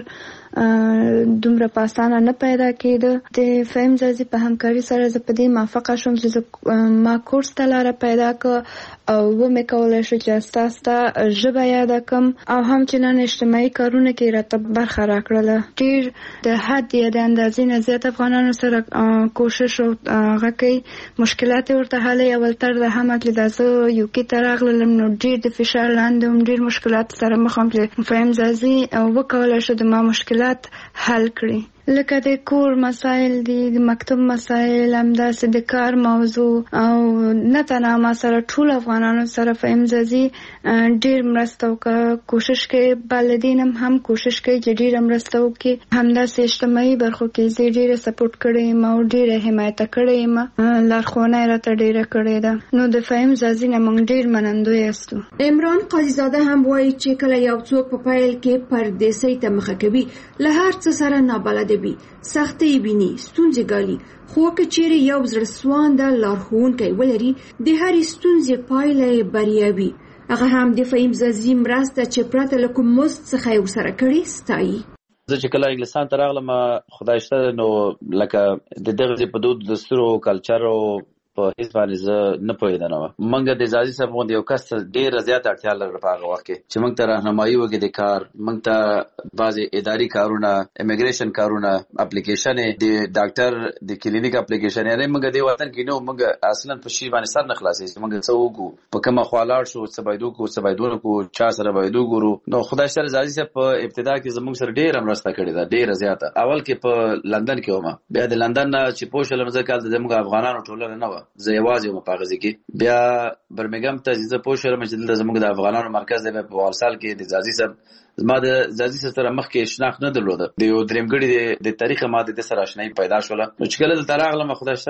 S11: دومره په اسانه نه پیدا کېده. د فهیم زازي په همکاري سره زه په دې موافقه شوم چې ما کورس ته لاره پیدا کړه او ومې کولی شو چې ستاسو ته ژبه یاده کړم او همچنان اجتماعي کارونه کې راته برخه راکړله. ډېر د حد یا د اندازې نه زیات افغانانو سره کوشش او هغه کوي مشکلات ورته حلوي. اول تر د همه چې دا زه یوکې ته راغلم نو ډېر د فشار لاندې وم، ډېر مشکلات سره مخ وم چې فهیم زازي وکولی شو د ما مشکلات حل کړي. لکه د کور مسائل دي، د مکتب مسائل، همداسې د کار موضوع او نه تنها ما سره ټول افغانانو سره فهیم زازي ډېر مرسته وکړه. کوشش کوي بالدین هم هم کوشش کوي چې ډېره مرسته وکړي. همداسې اجتماعي برخو کې زه ډېره سپورټ کړی یم او ډېره حمایت کړی یم، لارښوونه یې راته ډېره کړې ده. نو د فهیم زازي نه موږ ډېر منندوی یاستو.
S9: عمران قاضي هم وایي چې کله یو څوک په پیل کې پردیسۍ ته مخه کوي له هر څه سره نابلده وي، سختۍ ویني، ستونزې ګالي، خو که چیرې یو زړه سوانده لارښوونکی ولري د هرې ستونزې پایله یې بریا وي. هغه هم د فهیم زازي مرسته چې پرته له کوم مزد څخه یې ورسره کړې ستایي.
S12: زه چې کله انګلستان ته راغلم خدای شته نو لکه د دغه په دود دستور او کلچر او په هیڅ باندې زه نه پوهېدم. موږ د زازي صاحب غوندې یو کس ته ډېره زیاته اړتیا لرله په هغه وخت کې چې موږ ته راهنمایي وکړي د کار، موږ ته بعضې اداري کارونه، امیګریشن کارونه، اپلیکیشنې د ډاکټر د کلینیک اپلیکیشن، یعنې موږ دې وطن کې نو موږ اصلا په شي باندې سر نه خلاصېږي چې موږ څه وکړو، په کومه خوا لاړ شو، څه باید وکړو، څه باید ونه کړو، چا سره باید وګورو. نو خدای شته زازي صاحب په ابتدا کې زموږ سره ډېره مرسته کړې ده، ډېره زیاته. اول کې په لندن کې وم، بیا د لندن نه چې پوه شولم زه کال زموږ افغانانو ټولنه نه وه، زه یوازې وم په هغه کې. بیا برمنګم ته زه پوه شولم چې دلته زموږ د افغانانو مرکز دی په والسال کې. د زازي صاحب زما د زازي صاحب سره مخکې شناخت نه درلوده، د یو درېمګړي د تاریخ ما د سره آشنایي پیدا شوله. نو چې کله دلته راغلم خدای سره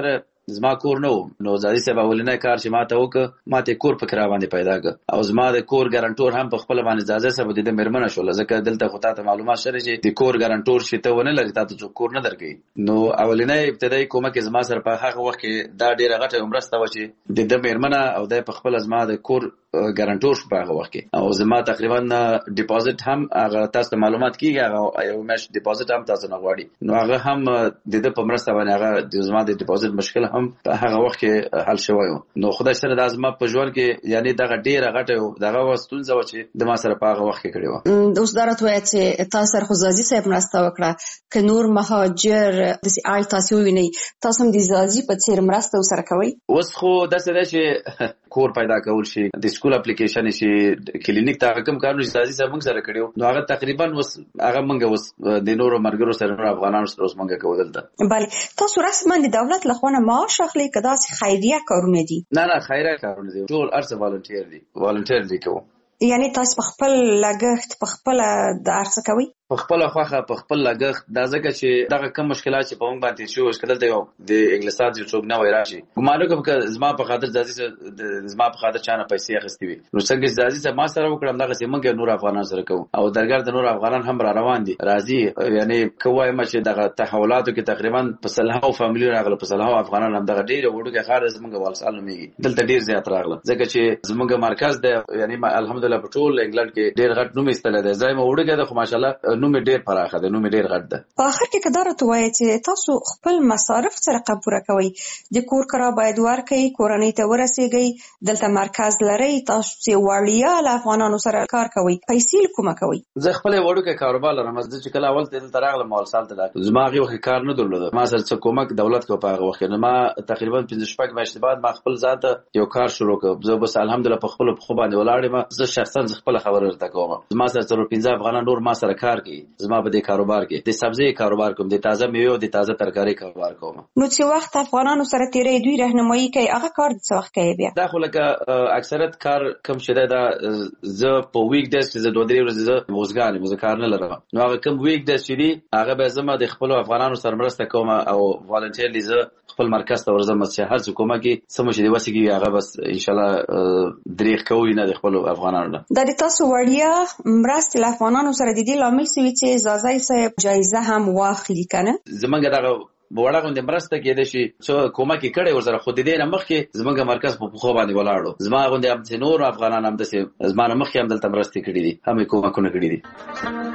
S12: زما کور نو نو زادي صاحب اولنې کار چې ماته وکړ ماته کور په کرا باندې پیدا کړ او زما د کور ګارانټور هم په خپل باندې زادي صاحب د مرمنه شول ځکه دلته خو ته معلومات شری چې د کور ګارانټور شته ونه لري تاسو کور نه درکې نو اولنې ابتدایي کومه کې زما سره په هغه وخت کې دا ډیره غټه عمرسته و چې د د مرمنه او د په خپل زما د کور ګارانټور شو په هغه وخت کې او زما تقریبا ډیپوزټ هم هغه تاسو معلومات کیږي هغه یو مش ډیپوزټ هم تاسو نه غواړي نو هغه هم د د په مرسته باندې هغه د زما د ډیپوزټ مشکل هم په هغه وخت کې حل شوی نو خدای سره د ازما په ژوند کې یعنی دغه ډیره غټه دغه وستونزه و چې د ما سره په هغه وخت کې کړی و
S7: اوس درته وایي چې تاسو سره خو زازي صاحب مرسته وکړه ک نور مهاجر د سي آی تاسو ویني تاسو هم د زازي په څیر مرسته وسره کوي
S12: اوس خو د څه چې کور پیدا کول شي د سکول اپلیکیشن شي کلینیک ته کوم کارونه چې زازي صاحب موږ سره کړیو نو هغه تقریبا اوس هغه موږ اوس د نورو مرګرو سره نور افغانانو سره اوس موږ کوو دلته
S7: بله تاسو رسما د دولت له خوا معاش اخلي کدا سي خیریه کارونه دي
S12: نه نه خیریه کارونه دي ټول ارڅ والنټیر دي والنټیر دي کوم
S7: یعنی تاسو په خپل لګښت په خپل د ارڅ کوي
S12: په خپل خوخه په خپل لګښت دا ځکه چې دغه کم مشکلات چې په موږ باندې شو شکل ته یو د انګلیسات یو څوک نه وای راشي ګمانو کوم چې زما په خاطر ځازي د زما په خاطر چانه پیسې اخستې وي نو څنګه ځازي چې ما سره وکړم دغه چې موږ نور افغانان سره کوو او درګر د نور افغانان هم را روان دي راځي یعنی کوی ما چې دغه تحولاتو کې تقریبا په سلهاو فاميلي راغله په سلهاو افغانان هم دغه ډیره وړوکه خارج موږ والسال نوميږي دلته ډیر زیات راغله ځکه چې زموږ مرکز د یعنی الحمدلله په ټول انګلند کې ډیر غټ نوم استل دی زایم وړوکه د خو ماشالله نوم ډیر پراخه د نوم ډیر غټ ده
S7: په اخر کې کدارت وایي چې تاسو خپل مصارف سره قبوره کوي د کور کرا باید ورکړي کورنۍ ته ورسیږي دلته مرکز لري تاسو چې وړیا له افغانانو سره کار کوي پیسې کومه کوي
S12: زه خپل وړوکه کاروبار لرم چې کله اول ته دلته راغلم مال سال ته زما غوښه کار نه درلود ما سره څه کومک دولت کو په هغه وخت نه ما تقریبا پنځه شپږ میاشتې بعد ما خپل ذات یو کار شروع کړ زه بس الحمدلله په خپل خو باندې ولاړم زه شخصا خپل خبر ورته کوم زما سره تر پنځه افغانان نور ما سره کار کوي زما په کاروبار کې د سبزی کاروبار کوم د تازه میوه د تازه ترکاری کاروبار کوم
S7: نو چې وخت افغانانو سره تیرې دوی راهنمایي کوي هغه کار د څه وخت کوي بیا
S12: دا خو لکه اکثریت کار کم شته دا زه په ویک ډیز چې زه دوه درې ورځې زه موزګان مو کار نه لرم نو هغه کم ویک ډیز چې دی هغه به زما د خپل افغانانو سره مرسته کوم او والنټیرلی زه خپل مرکز ته ورځم چې هر څه کومه کې سم شي دی وسیږي هغه بس ان شاء الله دریغ کوي نه د خپل افغانانو
S7: د تاسو وړیا مرسته له افغانانو سره د دې لامل سوي چې زازي صاحب جایزه هم واخلي کنه
S12: زمونږ دغه وړه غونډه مرسته کېده شي چې کومه کې کړي ورسره خو دې نه مخ کې زمونږ مرکز په خو باندې ولاړو زما غونډه هم چې نور افغانان هم د زما مخ کې هم دلته مرسته کړې دي هم کومه کړې دي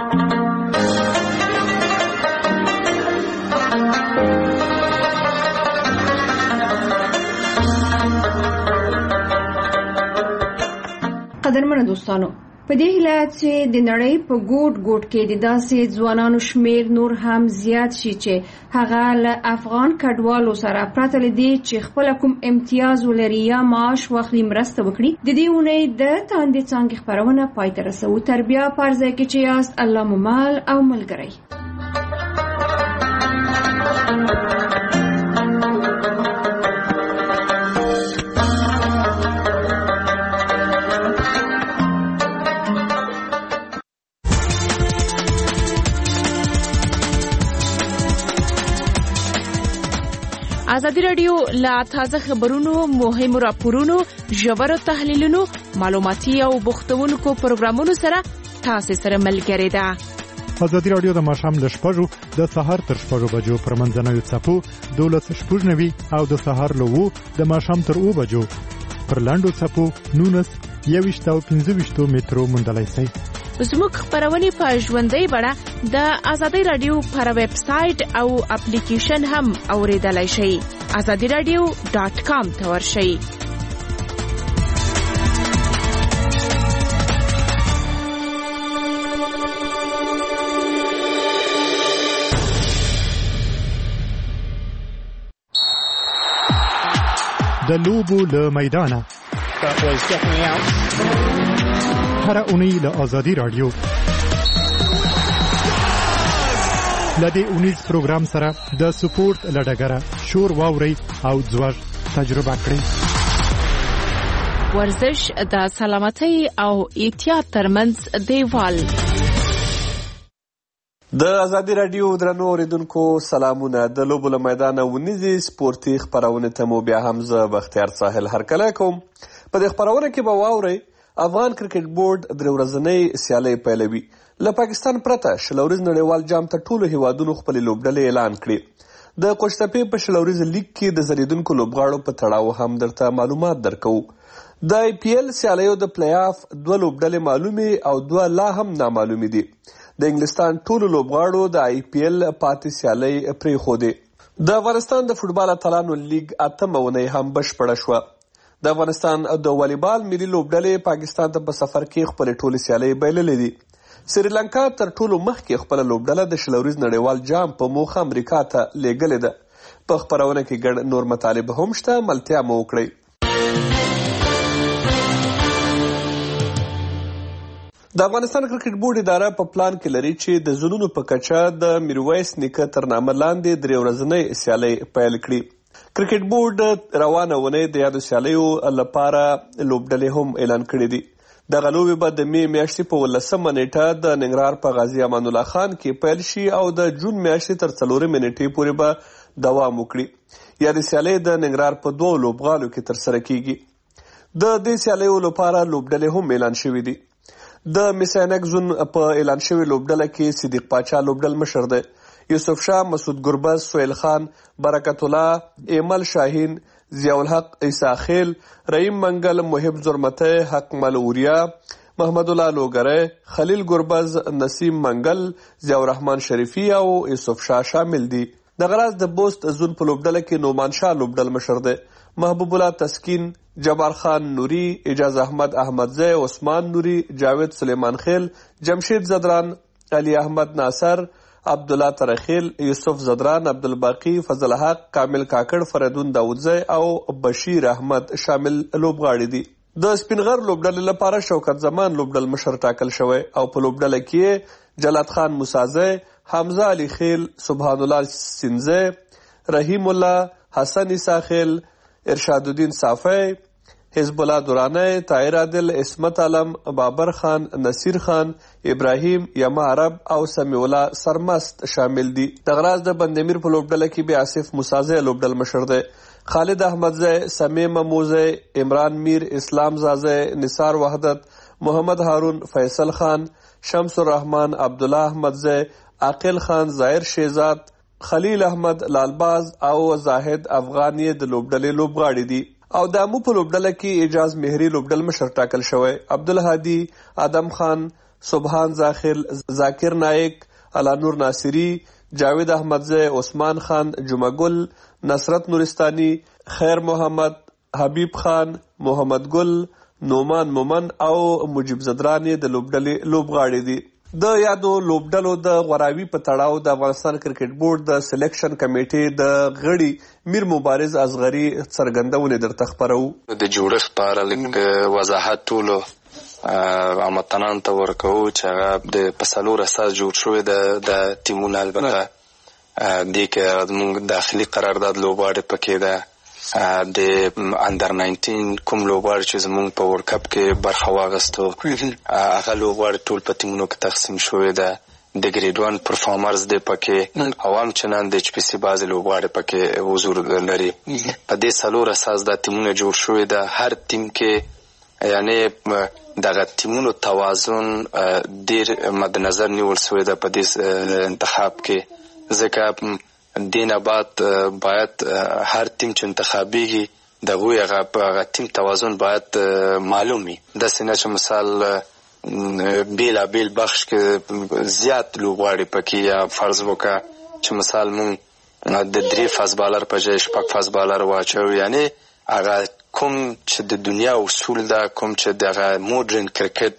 S9: قدرمنو دوستانو په دې هیله چې د نړۍ په ګوټ ګوټ کې د داسې ځوانانو شمیر نور هم زیات شي چې هغه له افغان کډوالو سره پرته لدی چې خپل کوم امتیاز ولري یا معاش واخلي مرسته وکړي د دې اونۍ د تاندې څنګه خبرونه پای ته رسو تر بیا پرځای کې چې یاست الله ممال او ملګری ازادي رادیو لا تازه خبرونو مهمو راپورونو ژور تحلیلونو معلوماتي او بوختونکو پروګرامونو سره تاسو سره ملګری ده
S13: ازادي رادیو د ماشام ل شپږو د سهار تر شپږو بجو پر منځنوي چپو دولس شپږنوي او د سهار له وو د ماشام تر او بجو پر لاندو چپو نونس یويشت او پنځه ویشت مترو مندلای سي
S9: زموږ خبرونه په ژوندۍ بڼه د ازادي رادیو پر ویب سټ او اپلیکیشن هم اوریدلای شئ azadi radio dot com ته ورشئ
S13: د لوبو له میدانه هر اونۍ له ازادي رادیو لدې اونیز پروګرام سره د سپورت لړګره شور واوري او ځوړ تجربه کړئ
S9: ورزش د سلامتۍ او احتیاط ترمنځ دیوال
S14: د ازادي رادیو درنو اوریدونکو سلامونه. د لوبو له میدانه ونیزي سپورتي خپرونه ته مو بیا هم زه بختیار ساحل هرکلی کوم. په دې خپرونه کې به واورئ افغان کرکټ بورډ درې ورځنۍ سیالۍ پیلوي. له پاکستان پرته شلوریز نړیوال جام ته ټولو هیوادونو خپلې لوبډلې اعلان کړي. د قوشتپې په شلوریز لیګ کې د ځلیدونکو لوبغاړو په تړاو هم درته معلومات درکوو. د آی پی ایل سیالیو د پلی آف دوه لوبډلې معلومې او دوه لا هم نامعلومې دي. د انګلستان ټولو لوبغاړو د آی پی ایل پاتې سیالۍ پرېښودې. د افغانستان د فوټبال اتلانو لیګ اتمه اونۍ هم بشپړه شوه. د افغانستان د والیبال ملي لوبډلې پاکستان ته په سفر کې خپلې ټولې سیالۍ بایللې دي. سریلانکا تر ټولو مخکې خپله لوبډله د شلوریز نړیوال جام په موخه امریکا ته لیږلې ده. په خپرونه کې ګڼ نور مطالب هم شته، ملتیا مو وکړئ. د افغانستان کرکټ بورډ اداره په پلان کې لري چې د زونونو په کچه د میرویس نیکه تر نامه لاندې درې ورځنۍ سیالۍ پیل کړي. کرکټ بورډ روانه اونۍ د یادو سیالیو لپاره لوبډلې هم اعلان کړي دي. دغه لوبې به د مې میاشتې په ولسمه نیټه د ننګرهار په غازي امان الله خان کې پیل شي او د جون میاشتې تر څلورمې نیټې پورې به دوام وکړي. یادې سیالۍ د ننګرهار په دوو لوبغالو کې ترسره کیږي. د دې سیالیو لپاره لوبډلې هم اعلان شوي دي. د میساینک زون په اعلان شوي لوبډله کې صدیق پاچا لوبډل مشر دی. یوسف شاه، مسعود ګربز، سهیل خان، برکت الله، ایمل شاهین، ضیاءالحق عیسی خیل، رحیم منگل، محب زرمته، حق مل اوریا، محمد الله لوګری، خلیل ګربز، نسیم منگل، ضیاء الرحمن شریفی او یوسف شاه شامل دي. دغه راز د بوست زون په لوبډله کې نومان شاه لوبډل مشر دی. محبوب الله تسکین، جبار خان نوری، اجاز احمد احمدزی، عثمان نوری، جاوید سلیمان خیل، جمشید زدران، علی احمد ناصر، عبدالله ترخیل، یوسف زدران، عبدالباقی، فضل حق، کامل کاکړ، فریدون داودزی او بشیر احمد شامل لوبغاړي دي. د سپینغر لوبډلې لپاره شوکت زمان لوبډل مشر ټاکل شوی او په لوبډله کې جلات خان موسازی، حمزه علي خیل، سبحان الله سینزی، رحیم الله، حسن عیسی خیل، ارشاد الدین صافی، حزب الله دورانی، طاهر عادل، عصمت عالم، بابر خان، نصیر خان، ابراهیم، یما عرب او سمیع الله سرمست شامل دي. دغه راز د بندمیر په لوبډله کې به آصف موسازی لوبډل مشر دی. خالد احمدزی، سمیم مموزی، عمران میر، اسلام زازی، نثار وحدت، محمد هارون، فیصل خان، شمس الرحمن، عبدالله احمدزی، عاقل خان، ظاهر شیزاد، خلیل احمد لالباز او زاهد افغانی د لوبډلې لوبغاړي دي. او د امو په لوبډله کې اعجاز مهری لوبډل مشر ټاکل شوی. عبدالهادي، آدم خان، سبحان زاخر، ذاکر نایک، علانور ناصری، جاوید احمدزی، عثمان خان، جمعه گل، نصرت نورستانی، خیر محمد، حبیب خان، محمد گل، نومان مومن او مجیب زدرانی د لوبډلې لوبغاړي دي. د یادو لوبډلو د غوراوي په تړاو د افغانستان کرکټ بورډ د سلیکشن کمیټې د غړي میر مبارز اصغري څرګندونې درته خپرو.
S15: د جوړښت په اړه لږ وضاحت ټولو هموطنانو ته ورکوو چې هغه د په څلور اساس جوړ شوی د ټیمونه. البته دې کې زموږ داخلي قرارداد لوبغاړي پکې ده. د اندر ناینټین کوم لوبغاړي چې زموږ په ورلډ کپ کې برخه واخیستو هغه لوبغاړي ټول په ټیمونو کې تقسیم شوي ده. د ګریډ ون پرفارمرز دی پکې او همچنان د ایچ پي سي بعضې لوبغاړي پکې حضور لري. په دې څلور اساس دا ټیمونه جوړ شوي ده. هر ټیم کې یعنې دغه ټیمونو توازن ډېر مد نظر نیول شوی ده په دې انتخاب کې، ځکه دینه بعد باید هر ټیم چې انتخابیږي د هغوی هغه ټیم توازن باید معلوم وي. داسې نه چې مثال بیلابیل بخش کې زیات لوبغاړي پکې یا فرض وکړه چې مثال مونږ د درې فاسبالر په ځای شپږ فاسبالر واچوو، یعنې هغه کوم چې د دنیا اصول ده، کوم چې دغه موډرن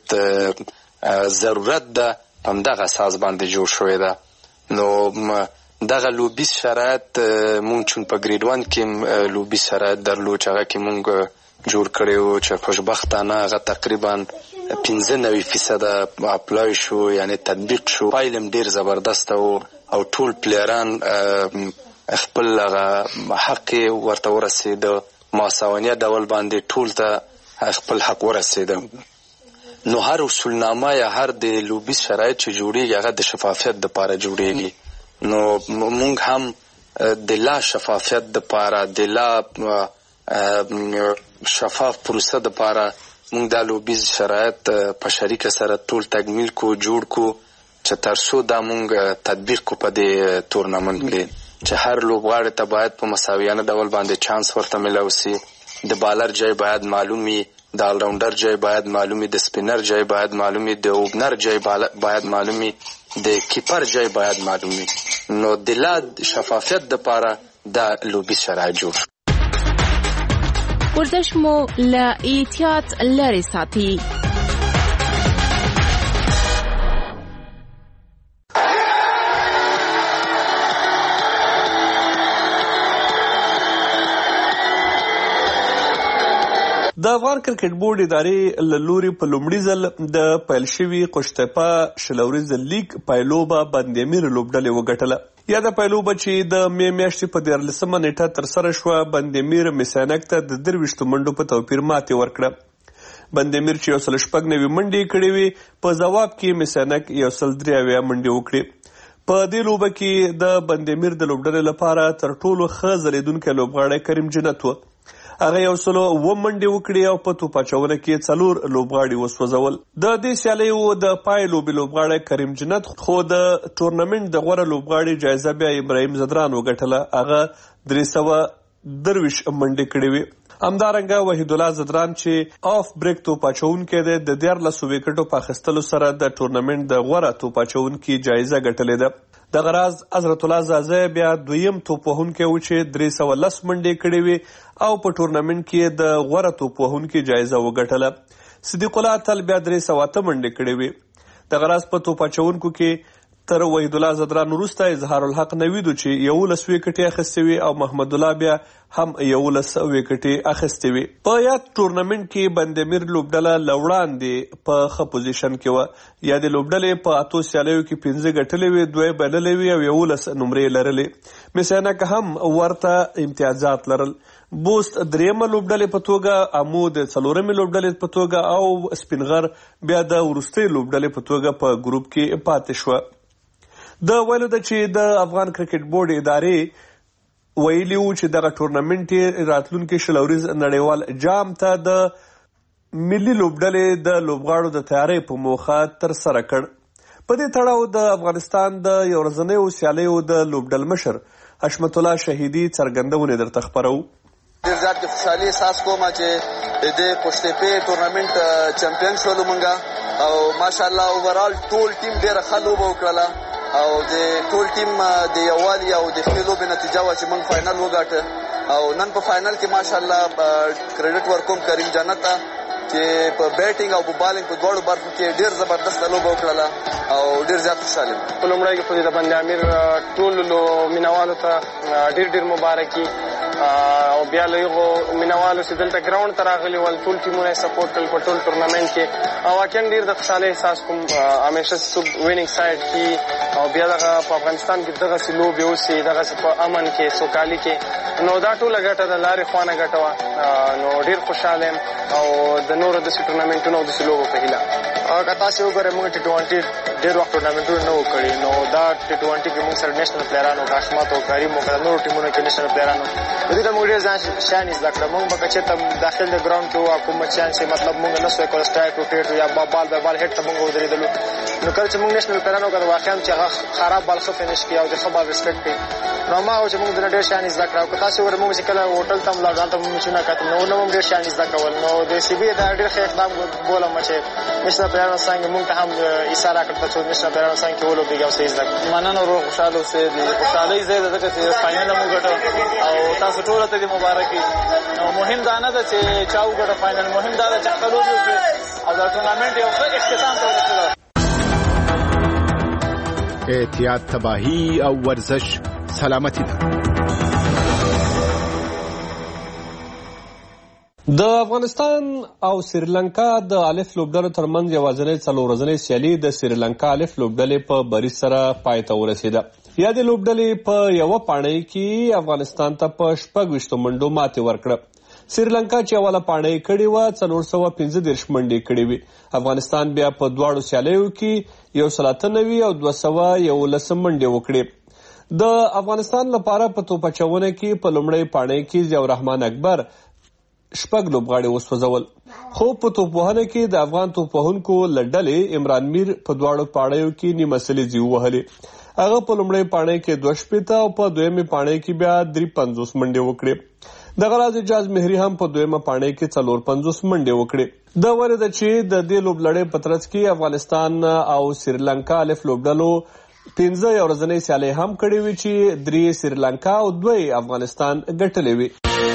S15: کرکټ ضرورت ده، په همدغه اساس باندې جوړ شوی ده. نو دغه لوبیز شرایط مونږ چون په ګریډ ون کې لوبیز شرایط درلود چې هغه کې مونږ جوړ کړی وو چې خوشبختانه هغه تقریبا پنځه نوي فیصده اپلای شو، یعنی تطبیق شو. پایلم ډېر زبردسته و او ټول پلیران خپل هغه حق ورته ورسېده، مساوانه ډول باندې ټول ته خپل حق ورسېده. نو هر اصولنامه یا هر د لوبي شرایط چې جوړیږي هغه د شفافیت دپاره جوړیږي. نو مونږ هم د لا شفافیت دپاره د لا شفاف پروسه دپاره مونږ دا لوبي شرایط په شریکه سره ټول تکمیل کو جوړ کو چې تر څو دا مونږ تطبیق کو په دې تورنمنت کې چې هر لوبغاړي ته باید په مساویانه ډول باندې چانس ورته ملو سي. د بالر جای باید معلومي، د آلراونډر جای باید معلومي، د سپینر جای باید معلومي، د اوپنر جای باید معلومي، د کیپر جای باید معلومي. نو د لا شفافیت دپاره دا لوبي شرایط جوړ شو.
S16: ورزش مو له احتیاط لرې ساتي.
S14: د افغان کرکټ بورډ ادارې له لوري په لومړي ځل د پیل شوي قشتپه شلوريز لیګ پایلوبه بندیمیر لوبډلې وګټله. یا د پایلوبه چې د مې میاشتې په دیارلسمه نیټه ترسره شوه، بندیمیر میسانک ته د درویشتو منډو په توپیر ماتې ورکړه. بندیمیر چې یو سل شپږ نوي منډې کړې وې، په ځواب کې میسانک یو سل درې اویا منډې وکړې. په دې لوبه کې د بندیمیر د لوبډلې لپاره تر ټولو ښه ځلېدونکی لوبغاړی کریم جنت و. هغه یو سلو اووه منډې وکړې او په توپ اچونه کې څلور لوبغاړي وسوځول. د دې سیالیو د پای لوبې لوبغاړی کریم جنت، خو د ټورنمنټ د غوره لوبغاړي جایزه بیا ابراهیم زدران وګټله. هغه درې سوه درویش منډې کړې وې. همدارنګه وحید الله زدران چې آف بریک توپ اچونکی دی، د دیارلسو وکټو په اخیستلو سره د ټورنمنټ د غوره توپ اچونکي جایزه ګټلې ده. دغه راز حضرت الله زازی بیا دویم توپ وهونکی و چې درې سوه لس منډې کړې وې او په ټورنمنټ کې د غوره توپ وهونکي جایزه وګټله. صدیق الله اتل بیا درې سوه اته منډې کړې وې. دغه راز په توپ اچونکو کې تر وحید الله زدران وروسته اظهار الحق نویدو چې یولس وکټې اخیستې وې او محمد الله بیا هم یولس وکټې اخیستې وې. په یاد ټورنمنټ کې بندیمیر لوبډله له وړاندې په ښه پوزیشن کې وه. یا د لوبډلې په اتو سیالیو کې پنځه ګټلې وې، دوه بایللې وې او یولس نمرې لرلې. میسانک هم ورته امتیازات لرل. بوست دریمه لوبډلې په توګه، امو د څلورمې لوبډلې په توګه او سپینغر بیا د وروستۍ لوبډلې په توګه په ګروپ کې پاتې شوه. د ویلو ده چې د افغان کرکټ بورډ ادارې ویلي وو چې دغه ټورنمنټ یې راتلونکي شلوریز نړیوال جام ته د ملي لوبډلې د لوبغاړو د تیارۍ په موخه ترسره کړ. په دې تړاو د افغانستان د یو ورځنیو سیالیو د لوبډل مشر حشمت الله شهیدي څرګندونې درته خپرو.
S17: ډېر زیات د خوشحالي احساس کوم چې د قشتپې ټورنمنټ چمپیون شولو مونږه، او ماشاءالله اوورال ټول ټیم ډېره ښه لوبه وکړله او د ټول ټیم د یووالي او د ښې لوبې نتیجه وه چې موږ فاینل وګاټه. او نن په فاینل کې ماشاءالله کریډټ ورکوم کریم جنت ته چې په بیټینګ او په بالینګ په دواړو برخو کې ډېر زبردسته لوبه وکړله او ډېر زیات خوشحال یم.
S18: په لومړی کې خو د بند امیر ټولو مینوالو ته ډېر ډېر مبارکي، او بیا له هغو مینوالو چې دلته ګراونډ ته راغلي ول ټول ټیمونه یې سپورټ کړل په ټول ټورنمنټ کې. او واقعا ډېر د خوشحالۍ احساس کوم همیشه چې څوک ویننګ سایډ کې او بیا دغه په افغانستان کې دغسې لوبې اوسي، دغسې په امن کې سوکالي کې، نو دا ټوله ګټه د لارې خوانه ګټه وه. نو ډېر خوشحاله یم او د نورو داسې ټورنمنټونو او داسې لوبو په هیله. که تاسې وګورئ موږ ټي ټوینټي ډېر وخت ټورنمنټونه نه وو کړي، نو دا ټي ټوینټي کې موږ سره نیشنل پلیرانو کاشمات او کریم او نورو ټیمونو کې نیشنل پلیرانو د دې ته موږ ډېر ځان شیان زده کړه. موږ به که چېرته داخل د ګراونډ کې وو کوم بچیان چې مطلب موږ نه سوی کولی سټرایک روټیټ یا بال به بال هیډ ته موږ ودرېدلو، نو کله چې موږ نیشنل پلیران وکړو واقعا چې هغه خراب بال ښه فینش کړي او د ښه بال ریسپیکټ کړي، نو ما و چې موږ دنه ډېر شیان زده کړه. او که تاسې وګورئ موږ چې کله هوټل ته ولاړو هلته موږ میچونه کتل، نو نه هم ډېر شیان زده کول. نو د سی بي دا ډېر ښه اقدام بولم چې نیشنل پلیرانو څنګه موږ ته هم ایسه راکړه تر څو نیشنل پلیرانو څنګه ولوبېږي او څه زده کړو. مننه ورور، خوشحاله اوسئ. د خوشحالۍ ځای ده ځکه چې فاینل مو ګټه او تاسو ټولو ته دې مبارکي. نو مهم دا نه ده چې چا وګټه فاینل، مهم دا ده چې ښه لوبې وکړي او دا ټورنمنټ یو ښه اختتام ته ورسېده.
S1: احتیاط تباهي او ورزش سلامتی ده.
S14: د افغانستان او سریلانکا د الف لوبډلو ترمنځ یوازینۍ څلور ورځنۍ سیالي د سریلانکا الف لوبډلې په بریز سره پای ته ورسېده. یا د لوبډلې په یوه پاڼۍ کې افغانستان ته په شپږ ویشتو منډو ماتې ورکړه. سریلانکا چې اوله پاڼۍ کړې وه څلور سوه پنځه دېرش منډې کړې وې. افغانستان بیا په دواړو سیالیو کې یو سل اته نوي او دوه سوه یولس منډې وکړې. د افغانستان لپاره په توپ اچونه کې په لومړۍ پاڼۍ کې ضیاء الرحمن اکبر شپږ لوبغاړي وسوځول، خو په توپوهنه کې د افغان توپوهونکو له ډلې عمران میر په دواړو پاڼیو کې نیمه سلیزې ووهلې. هغه په لومړۍ پاڼۍ کې دوه شپېته او په دویمې پاڼۍ کې بیا درې پنځوس منډې وکړې. دغه راز اجاز مهري هم په دویمه پاڼۍ کې څلور پنځوس منډې وکړې. دا واري ده چې د دې لوبلړۍ په ترڅ کې افغانستان او سریلانکا الف لوبډلو پنځه یو ورځنۍ سیالۍ هم کړې وې چې درې سریلانکا او دوه افغانستان ګټلې وې.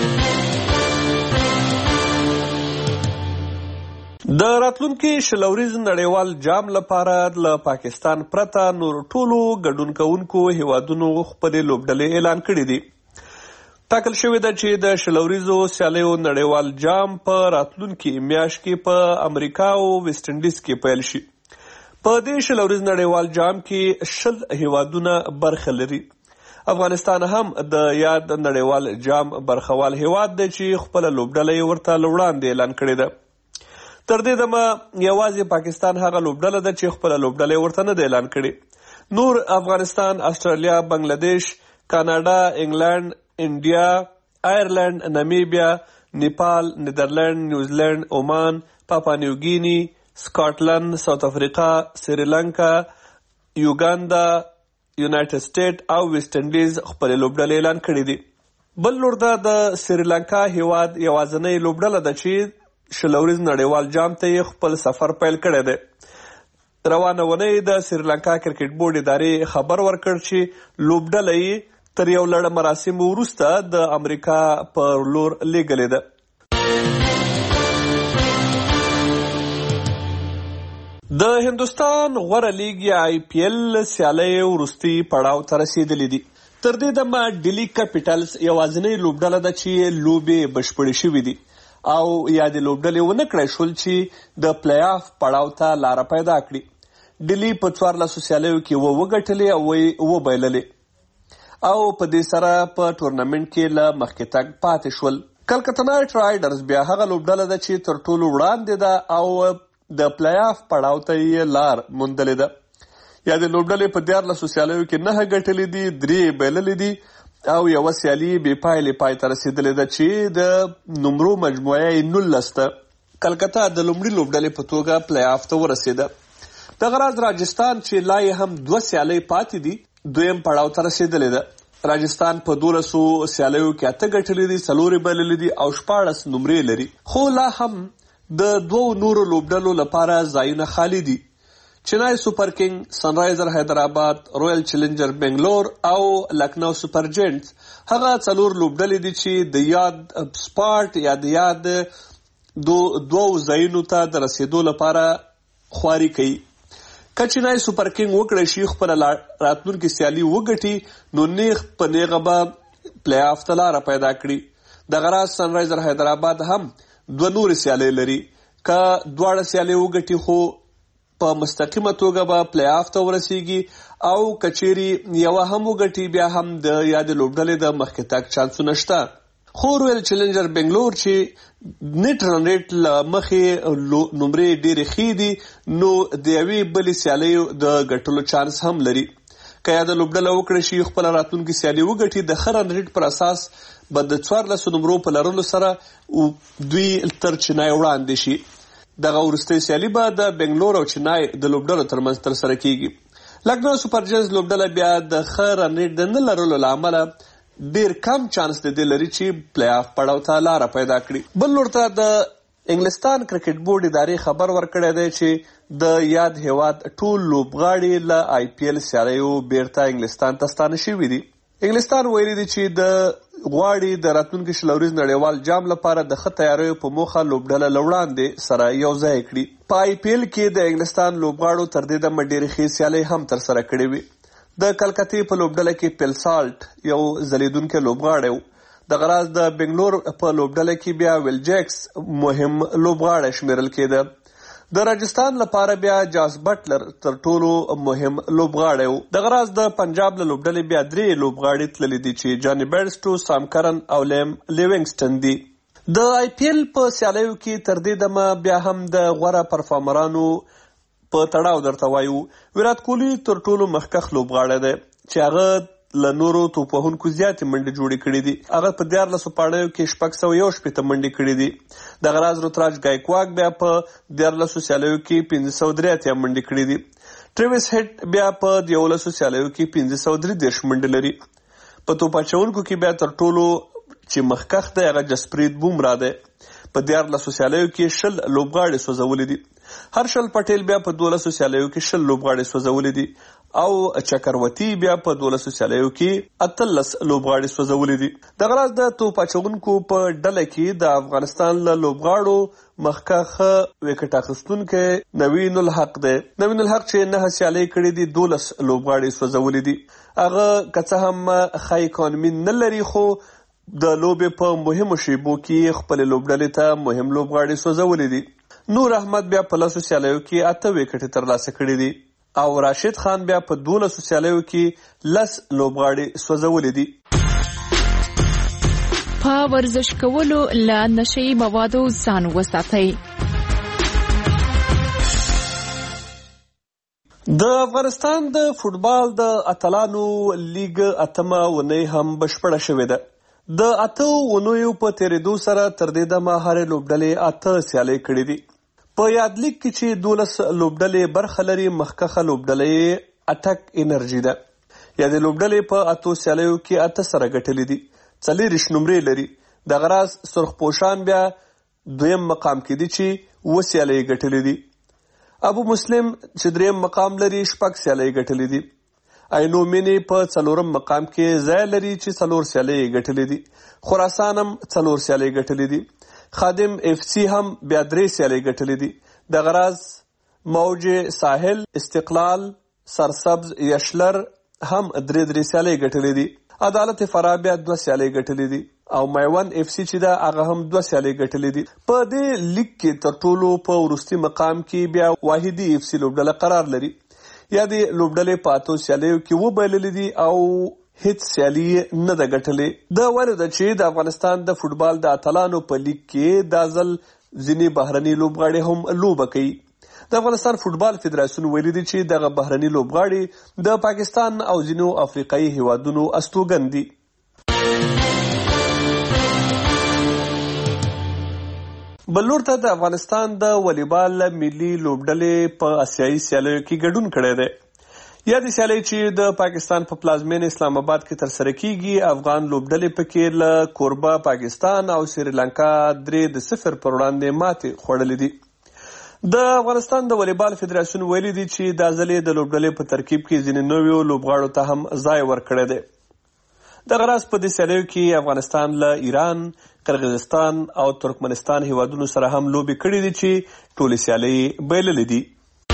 S14: د راتلونکي شل اوريز نړیوال جام لپاره له پاکستان پرته نور ټولو ګډون کوونکو هیوادونو خپلې لوبډلې اعلان کړې دي. ټاکل شوې ده چې د شل اوريزو سیالیو نړیوال جام په راتلونکي میاشت کې په امریکا او ویسټ انډیز کې پیل شي. په دې شل اوريز نړیوال جام کې شل هیوادونه برخه لري. افغانستان هم د یاد نړیوال جام برخوال هیواد دی چې خپل لوبډله ورته لوړاندې اعلان کړې ده. تر دې دمه یوازې پاکستان هغه لوبډله ده چې خپل لوبډله ورته نه ده اعلان کړې. نور افغانستان، استرالیا، بنگلادیش، کاناډا، انګلند، انډیا، آیرلند، نامیبیا، نیپال، نیدرلند، نیوزیلند، عمان، پاپا نیوګینی، سکاټلند، ساوث افریقا، سریلانکا، یوګاندا، یونایټډ سټیټ او ویسټ انډیز خپل لوبډله اعلان کړې دي. بل لور ده د سریلانکا هیواد یوازینی لوبډله ده چې شل اوريز نړیوال جام ته خپل سفر پیل کړی دی. روانه ونې د سریلانکا کرکټ بورډ ادارې خبر ورکړ چې لوبډله یې تر یو لړ مراسمو وروسته د امریکا پر لور لیږلې ده. د هندوستان غوره لیګ یا آی پی ایل سیالۍ وروستي پړاو ته رسېدلې دي. تر دې دمه ډیلی کیپیټلز یوازینۍ لوبډله ده چې لوبې بشپړې شوې دي او یا د لوبډلې ونه کړی شول چې د پلی آف پړاو ته لاره پیدا کړي. ډیلی په څوارلسو سیالیو کې و وګټلې او و وبایللې او په دې سره په ټورنمنټ کې له مخکې تګ پاتې شول. کلکته نایټ رایډرز بیا هغه لوبډله ده چې تر ټولو وړاندې ده او د پلی آف پړاو ته یې لار موندلې ده. یا د لوبډلې په دیارلسو سیالیو کې نهه ګټلې دي، درې بایللې دي او یوه سیالي بې پایلې پای ته رسېدلې ده چې د نمرو مجموعه یې نولس ده. کلکته د لومړي لوبډلې په توګه پلی آف ته ورسېده. دغه راز راجستان چې لا یې هم دوه سیالۍ پاتې دي دویم پړاو ته رسېدلې ده. راجستان په دولسو سیالیو کې اته ګټلې دي، څلور یې بایللې دي او شپاړس نمرې لري. خو لا هم د دوو نورو لوبډلو لپاره ځایونه خالي دي. چنای سوپر کینګ، سنرایزر حیدرآباد، رویل چیلنجر بنگلور او لکنو سوپر جینټس هغه څلور لوبډلې دي چې د یاد سپاټ یا د یاد دو دوو ځایونو ته د رسېدو لپاره خواري کوي. که چنای سوپر کینګ وکړی شي خپله راتلونکې سیالي وګټي نو نیغ په نیغه به پلی آف ته لاره پیدا کړي. دغه راز سنرایزر حیدرآباد هم دوه نورې سیالۍ لري. که دواړه سیالۍ وګټي خو په مستقیمه توګه به پلی آف ته ورسیږي او کچېرې یوه هم وګټي بیا هم د یادې لوبډلې د مخکې تګ چانسونه شته. خو رویل چیلنجر بنگلور چې نیټ رن ریټ له مخې نمرې ډېرې ښې دي نو د یوې بلې سیالۍ د ګټلو چانس هم لري. که یاده لوبډله وکړی شي خپله راتلونکې سیالي وګټي د ښه رن ریټ پر اساس به د څوارلسو نمرو په لرلو سره دوی تر چنای وړاندې شي. دغه وروستۍ سیالي به د بنګلور او چنای د لوبډلو ترمنځ ترسره کیږي. لکنو سوپر جینز لوبډله بیا د ښه رن ریټ د نه لرلو له امله ډېر کم چانس د دې لري چې پلی آف پړاو ته لاره پیدا کړي. بل لور ته د انګلستان کرکټ بورډ ادارې خبر ورکړی دی چې د یاد هیواد ټول لوبغاړي له آی پی ایل سیالیو بیرته انګلستان ته ستانه شوي دي. انګلستان ویلي دي چې د غواړي د راتلونکي شل اوريز نړیوال جام لپاره د ښه تیاریو په موخه لوبډله له وړاندې سره یو ځای کړي. په آی پی ایل کې د انګلستان لوبغاړو تر دې دمه ډېرې ښې سیالۍ هم ترسره کړې وې. د کلکتې په لوبډله کې پیلسالټ یو ځلیدونکی لوبغاړی و. دغه راز د بنګلور په لوبډله کې بیا ویل جیکس مهم لوبغاړی شمیرل کېده. د راجستان لپاره بیا جاس بټلر تر ټولو مهم لوبغاړی و. دغه راز د پنجاب له لوبډلې بیا درې لوبغاړي تللي دي چې جاني بیرسټو، سام کرن او لیم لیوینګسټن دي. د آی پی ایل په سیالیو کې تر دې دمه بیا هم د غوره پرفارمرانو په تړاو درته وایو ویرات کوهلي تر ټولو مخکښ لوبغاړی دی چې هغه له نورو توپوهونکو زیاتې منډې جوړې کړې دي. هغه په دیارلسو پاړیو کې شپږ سوه یو شپېته منډې کړې دي. دغه راز روتراج ګایکواډ بیا په دیارلسو سیالیو کې پنځه سوه درې اتیا منډې کړې دي. ټریویس هیډ بیا په یولسو سیالیو کې پنځه سوه درې دېرش منډې لري. په توپ اچوونکو کې بیا تر ټولو چې مخکښ دی هغه جسپریت بومرا دی. په دیارلسو سیالیو کې شل لوبغاړي سوځولي دي. هرشل پټیل بیا په دولسو سیالیو کې شل لوبغاړي سوځولي دي او چکروتی بیا په دولسو سیالیو کې اتلس لوبغاړي سوځولي دي. دغه راز د توپ اچوونکو په ډله کې د افغانستان له لوبغاړو مخکښ وکټ اخیستونکی نوین الحق دی. نوین الحق چې نه سیالۍ کړې دي دولس لوبغاړي سوځولي دي. هغه که څه هم ښه اکانومي نه لري خو د لوبې په مهمو شیبو کې خپلې لوبډلې ته مهم لوبغاړي سوځولي دي. نور احمد بیا په لسو سیالیو کې اته وکټې ترلاسه کړي دي او راشد خان بیا په دولسو سیالیو کې لس لوبغاړي سوځولي دي.
S16: په ورزش کولو له نشهیي موادو ځان وساتئ.
S14: د افغانستان د فوټبال د اتلانو لیګ اتمه اونۍ هم بشپړه شوې ده. د اته اونیو په تیریدو سره تر دې دمه هرې لوبډلې اته سیالۍ کړې دي. په یاد لیګ کې چې دولس لوبډلې برخه لري مخکښه لوبډلې اټک انرژي ده. یادې لوبډلې په اتو سیالیو کې اته سره ګټلې دي. څلېرویشت نمرې لري. دغه راز سرخپوشان بیا دویم مقام کې دي چې اووه سیالۍ ګټلې دي. ابو مسلم چې دریم مقام لري شپږ سیالۍ ګټلې دي. عینو مینې په څلورم مقام کې ځای لري چې څلور سیالۍ ګټلې دي. خراسان هم څلور سیالۍ ګټلې دي. خادم اف سی هم بیا درې سیالۍ ګټلې دي. دغه راز موج ساحل، استقلال، سرسبز، یشلر هم درې درې سیالۍ ګټلې دي. عدالت فراه بیا دوه سیالۍ ګټلې دي او میوند اف سی چې ده هغه هم دوه سیالۍ ګټلې دي. په دې لیګ کې تر ټولو په وروستي مقام کې بیا واحدي اف سی لوبډله قرار لري. یا د لوبډلې په اتو سیالیو کې وبایللې دي او هیڅ سیالي نه ده ګټلې. دا وارد ده چې د افغانستان د فوټبال د اتلانو په لیګ کې دا ځل ځینې بهرني لوبغاړي هم لوبه کوي. د افغانستان فوټبال فدراسیون ویلي دي چې دغه بهرني لوبغاړي د پاکستان او ځینو افریقایي هیوادونو استوګن دي. بل لور ته د افغانستان د والیبال ملي لوبډلې په آسیایي سیالیو کې ګډون کړی دی. یا د سیالۍ چې د پاکستان په پلازمین اسلام آباد کې ترسره کیږي افغان لوبډلې پکې له کوربه پاکستان او سریلانکا درې د صفر پر وړاندې ماتې خوړلې دي. د افغانستان د والیبال فدراسیون ویلي دي چې دا ځلې د لوبډلې په ترکیب کې ځینې نویو لوبغاړو ته هم ځای ورکړی دی. دغه راز په دې سیالیو کې افغانستان له ایران، قرغیزستان او ترکمنستان هیوادونو سره هم لوبې کړې دي چې ټولې سیالۍ بایللې دي.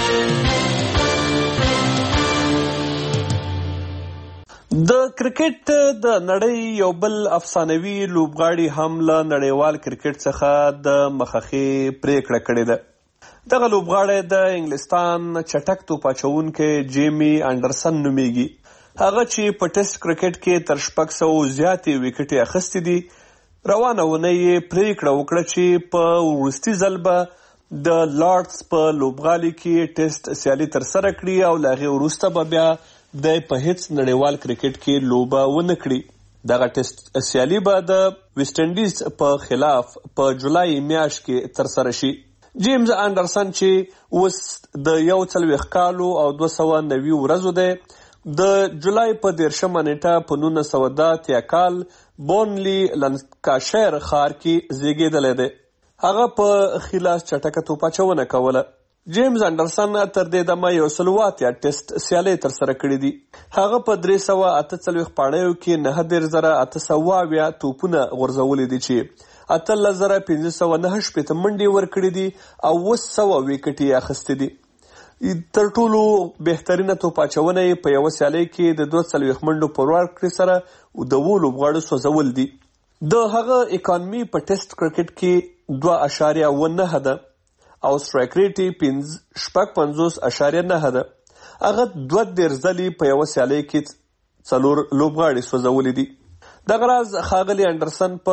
S14: د کرکټ د نړۍ یو بل افسانوي لوبغاړي هم له نړیوال کرکټ څخه د مخخې پریکړه کړې ده. دغه لوبغاړی د انګلستان چټک توپ اچوونکی جیمی انډرسن نومیږي. هغه چې په ټیسټ کرکټ کې تر شپږ سوو زیاتې وکټې اخیستې دي. روانه اونۍ یې پریکړه وکړه چې په وروستي ځل به د لارډز په لوبغالي کې ټیسټ سیالي ترسره کړي او له هغې وروسته به بیا د په هیڅ نړیوال کرکټ کې لوبه ونه کړي. دغه ټیسټ سیالي به د ویسټ انډیز په خلاف په جولای میاشت کې ترسره شي. جیمز انډرسن چې اوس د یو څلوېښت کالو او دوه سوه نوي ورځو دی د جولای په دېرشمه نیټه په نولس سوه دوه اتیا کال بونلی لنکاشایر ښار کې زیږېدلی دی. هغه په ښي لاس چټکه توپ اچونه کوله. جیمز انډرسن تر دې دمه یو سل اوه اتیا ټیسټ سیالۍ ترسره کړې دي. هغه په درې سوه اته څلوېښت پاڼیو کې نهه دېرش زره اته سوه اویا توپونه غورځولي دي چې اتلس زره پنځه سوه نهه شپېته منډې ورکړې دي او اوه سوه وکټې یې اخیستې دي. تر ټولو بهترینه توپ اچونه یې په یوه سیالۍ کې د دوه څلوېښت منډو په ورکړې سره د اوو لوبغاړو سوځول دي. د هغه اکانومي په ټیسټ کرکټ کې دوه اشاریه اوه نهه ده او سټرایک ریټ یې شپږ پنځوس اشاریه نهه ده. هغه دوه دېرش ځلې په یوه سیالۍ کې څلور لوبغاړي سوځولي دي. دغه راز ښاغلي انډرسن په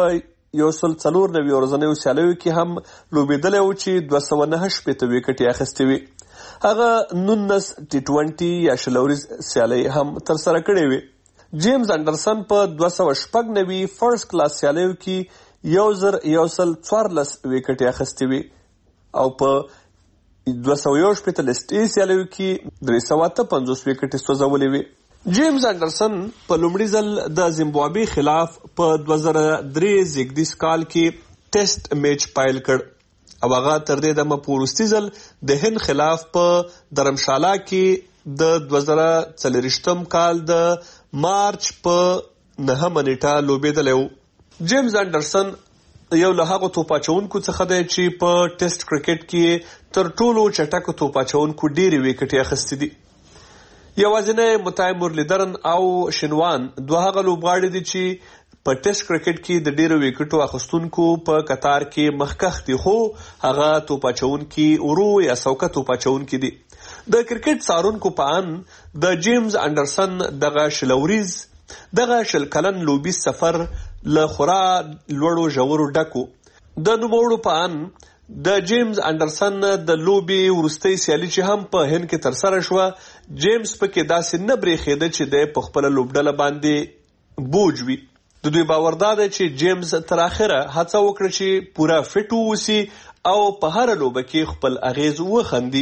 S14: یو سل څلور نوي ورځنیو سیالیو کې هم لوبېدلی و چې دوه سوه نهه شپېته ویکټې اخیستې وي. هغه نولس ټي ټوینټي یا شل اوریز سیالۍ هم ترسره کړې وې. جیمز انډرسن په دوه سوه شپږ نوي فرست کلاس سیالیو کې یو زر یو سل څوارلس ویکټې اخیستې وي او په دوه سوه یو شپېته لیسټي سیالیو کې درې سوه اته پنځوس ویکټې سوځولې وې. جیمز انډرسن په لومړي ځل د زیمبابوې خلاف په دوه زره درې زیږدیز کال کې ټیسټ میچ پایل کړ او هغه تر دې دمه په وروستي ځل د هند خلاف په درمشالا کې د دوه زره څلوېښتم کال د مارچ په نهمه نیټه لوبېدلی و. جیمز انډرسن یو له هغو توپاچونکو څخه دی چې په ټیسټ کرکټ کې تر ټولو چټکو توپاچونکو ډېرې ویکټې اخیستې دي. یوازینی متای مرلیدرن او شنوان دوه هغه لوبغاړي دي چې په ټیسټ کرکټ کې د ډېرو ویکټو اخیستونکو په قطار کې مخکښ دي، خو هغه توپاچونکي ورو یا سوکه توپاچونکي دي. د کرکټ څارونکو په ان د جیمز انډرسن دغه شلوریز دغه شل کلن لوبي سفر له خورا لوړو ژورو ډکو. د نوموړو په ان د جیمز انډرسن د لوبي وروستۍ سیالي چې هم په هند کې ترسره شوه، جیمز پکې داسې نه برېښېده چې دی په خپله لوبډله باندې بوج وي. د دوی باور دا دی چې جیمز تر اخره هڅه وکړه چې پوره فټ واوسي او په هره لوبه کې خپل اغیز وخندي.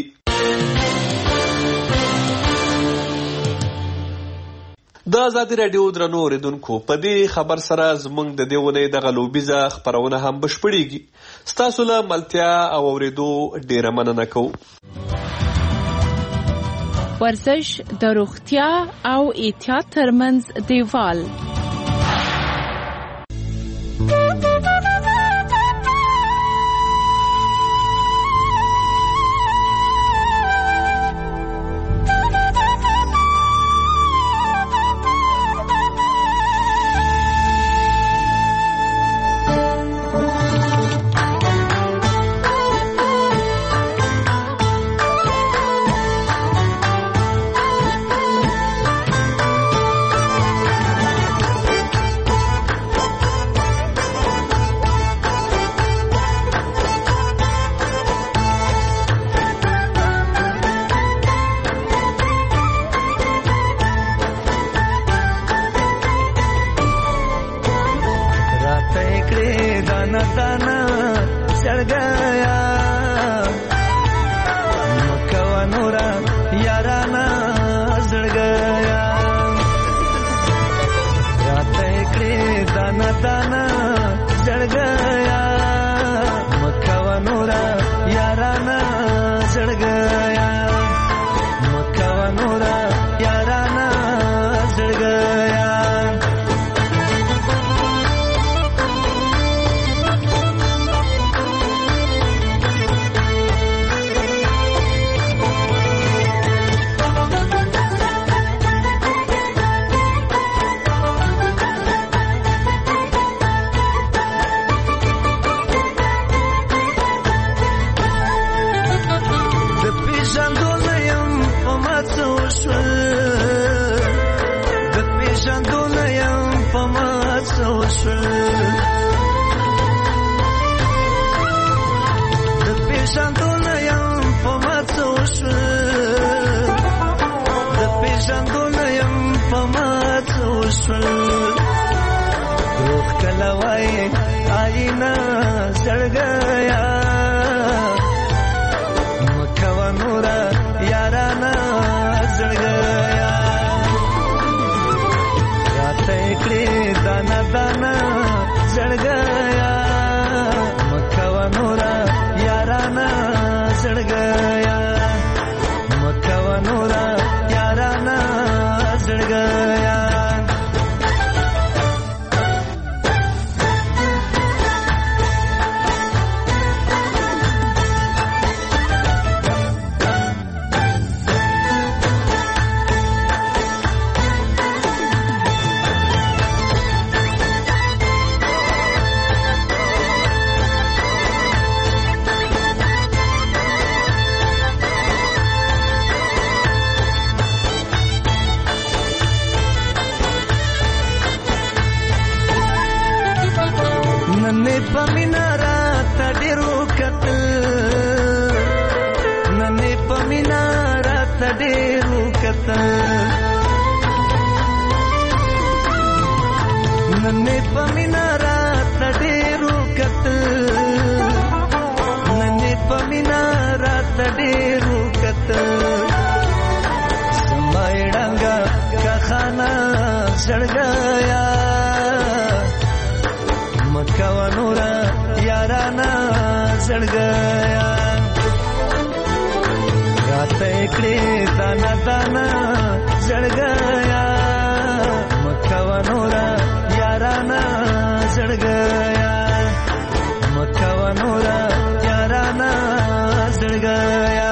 S14: د ازادي راډیو درنو اوریدونکو، په دې خبر سره زموږ د دې ونې دغه لوبیزه خپرونه هم بشپړېږي. ستاسو له ملتیا او اورېدو ډېره مننه کوو.
S16: ورزش د روغتیا او احتیاط ترمنځ دیوال.
S19: ننې په مینا راته ډېر وکتل ننې په مینا راته ډېر وکتل ننې په مینا راته ډېر وکتل ننې په مینا راته ډېر وکتل سمای ډنګا کا خانا زړګیا مکوا نورا یارانا زړګیا راته کړې دانا دانا زړګیا مکوا نورا یارانا زړګیا مکوا نورا یارانا زړګیا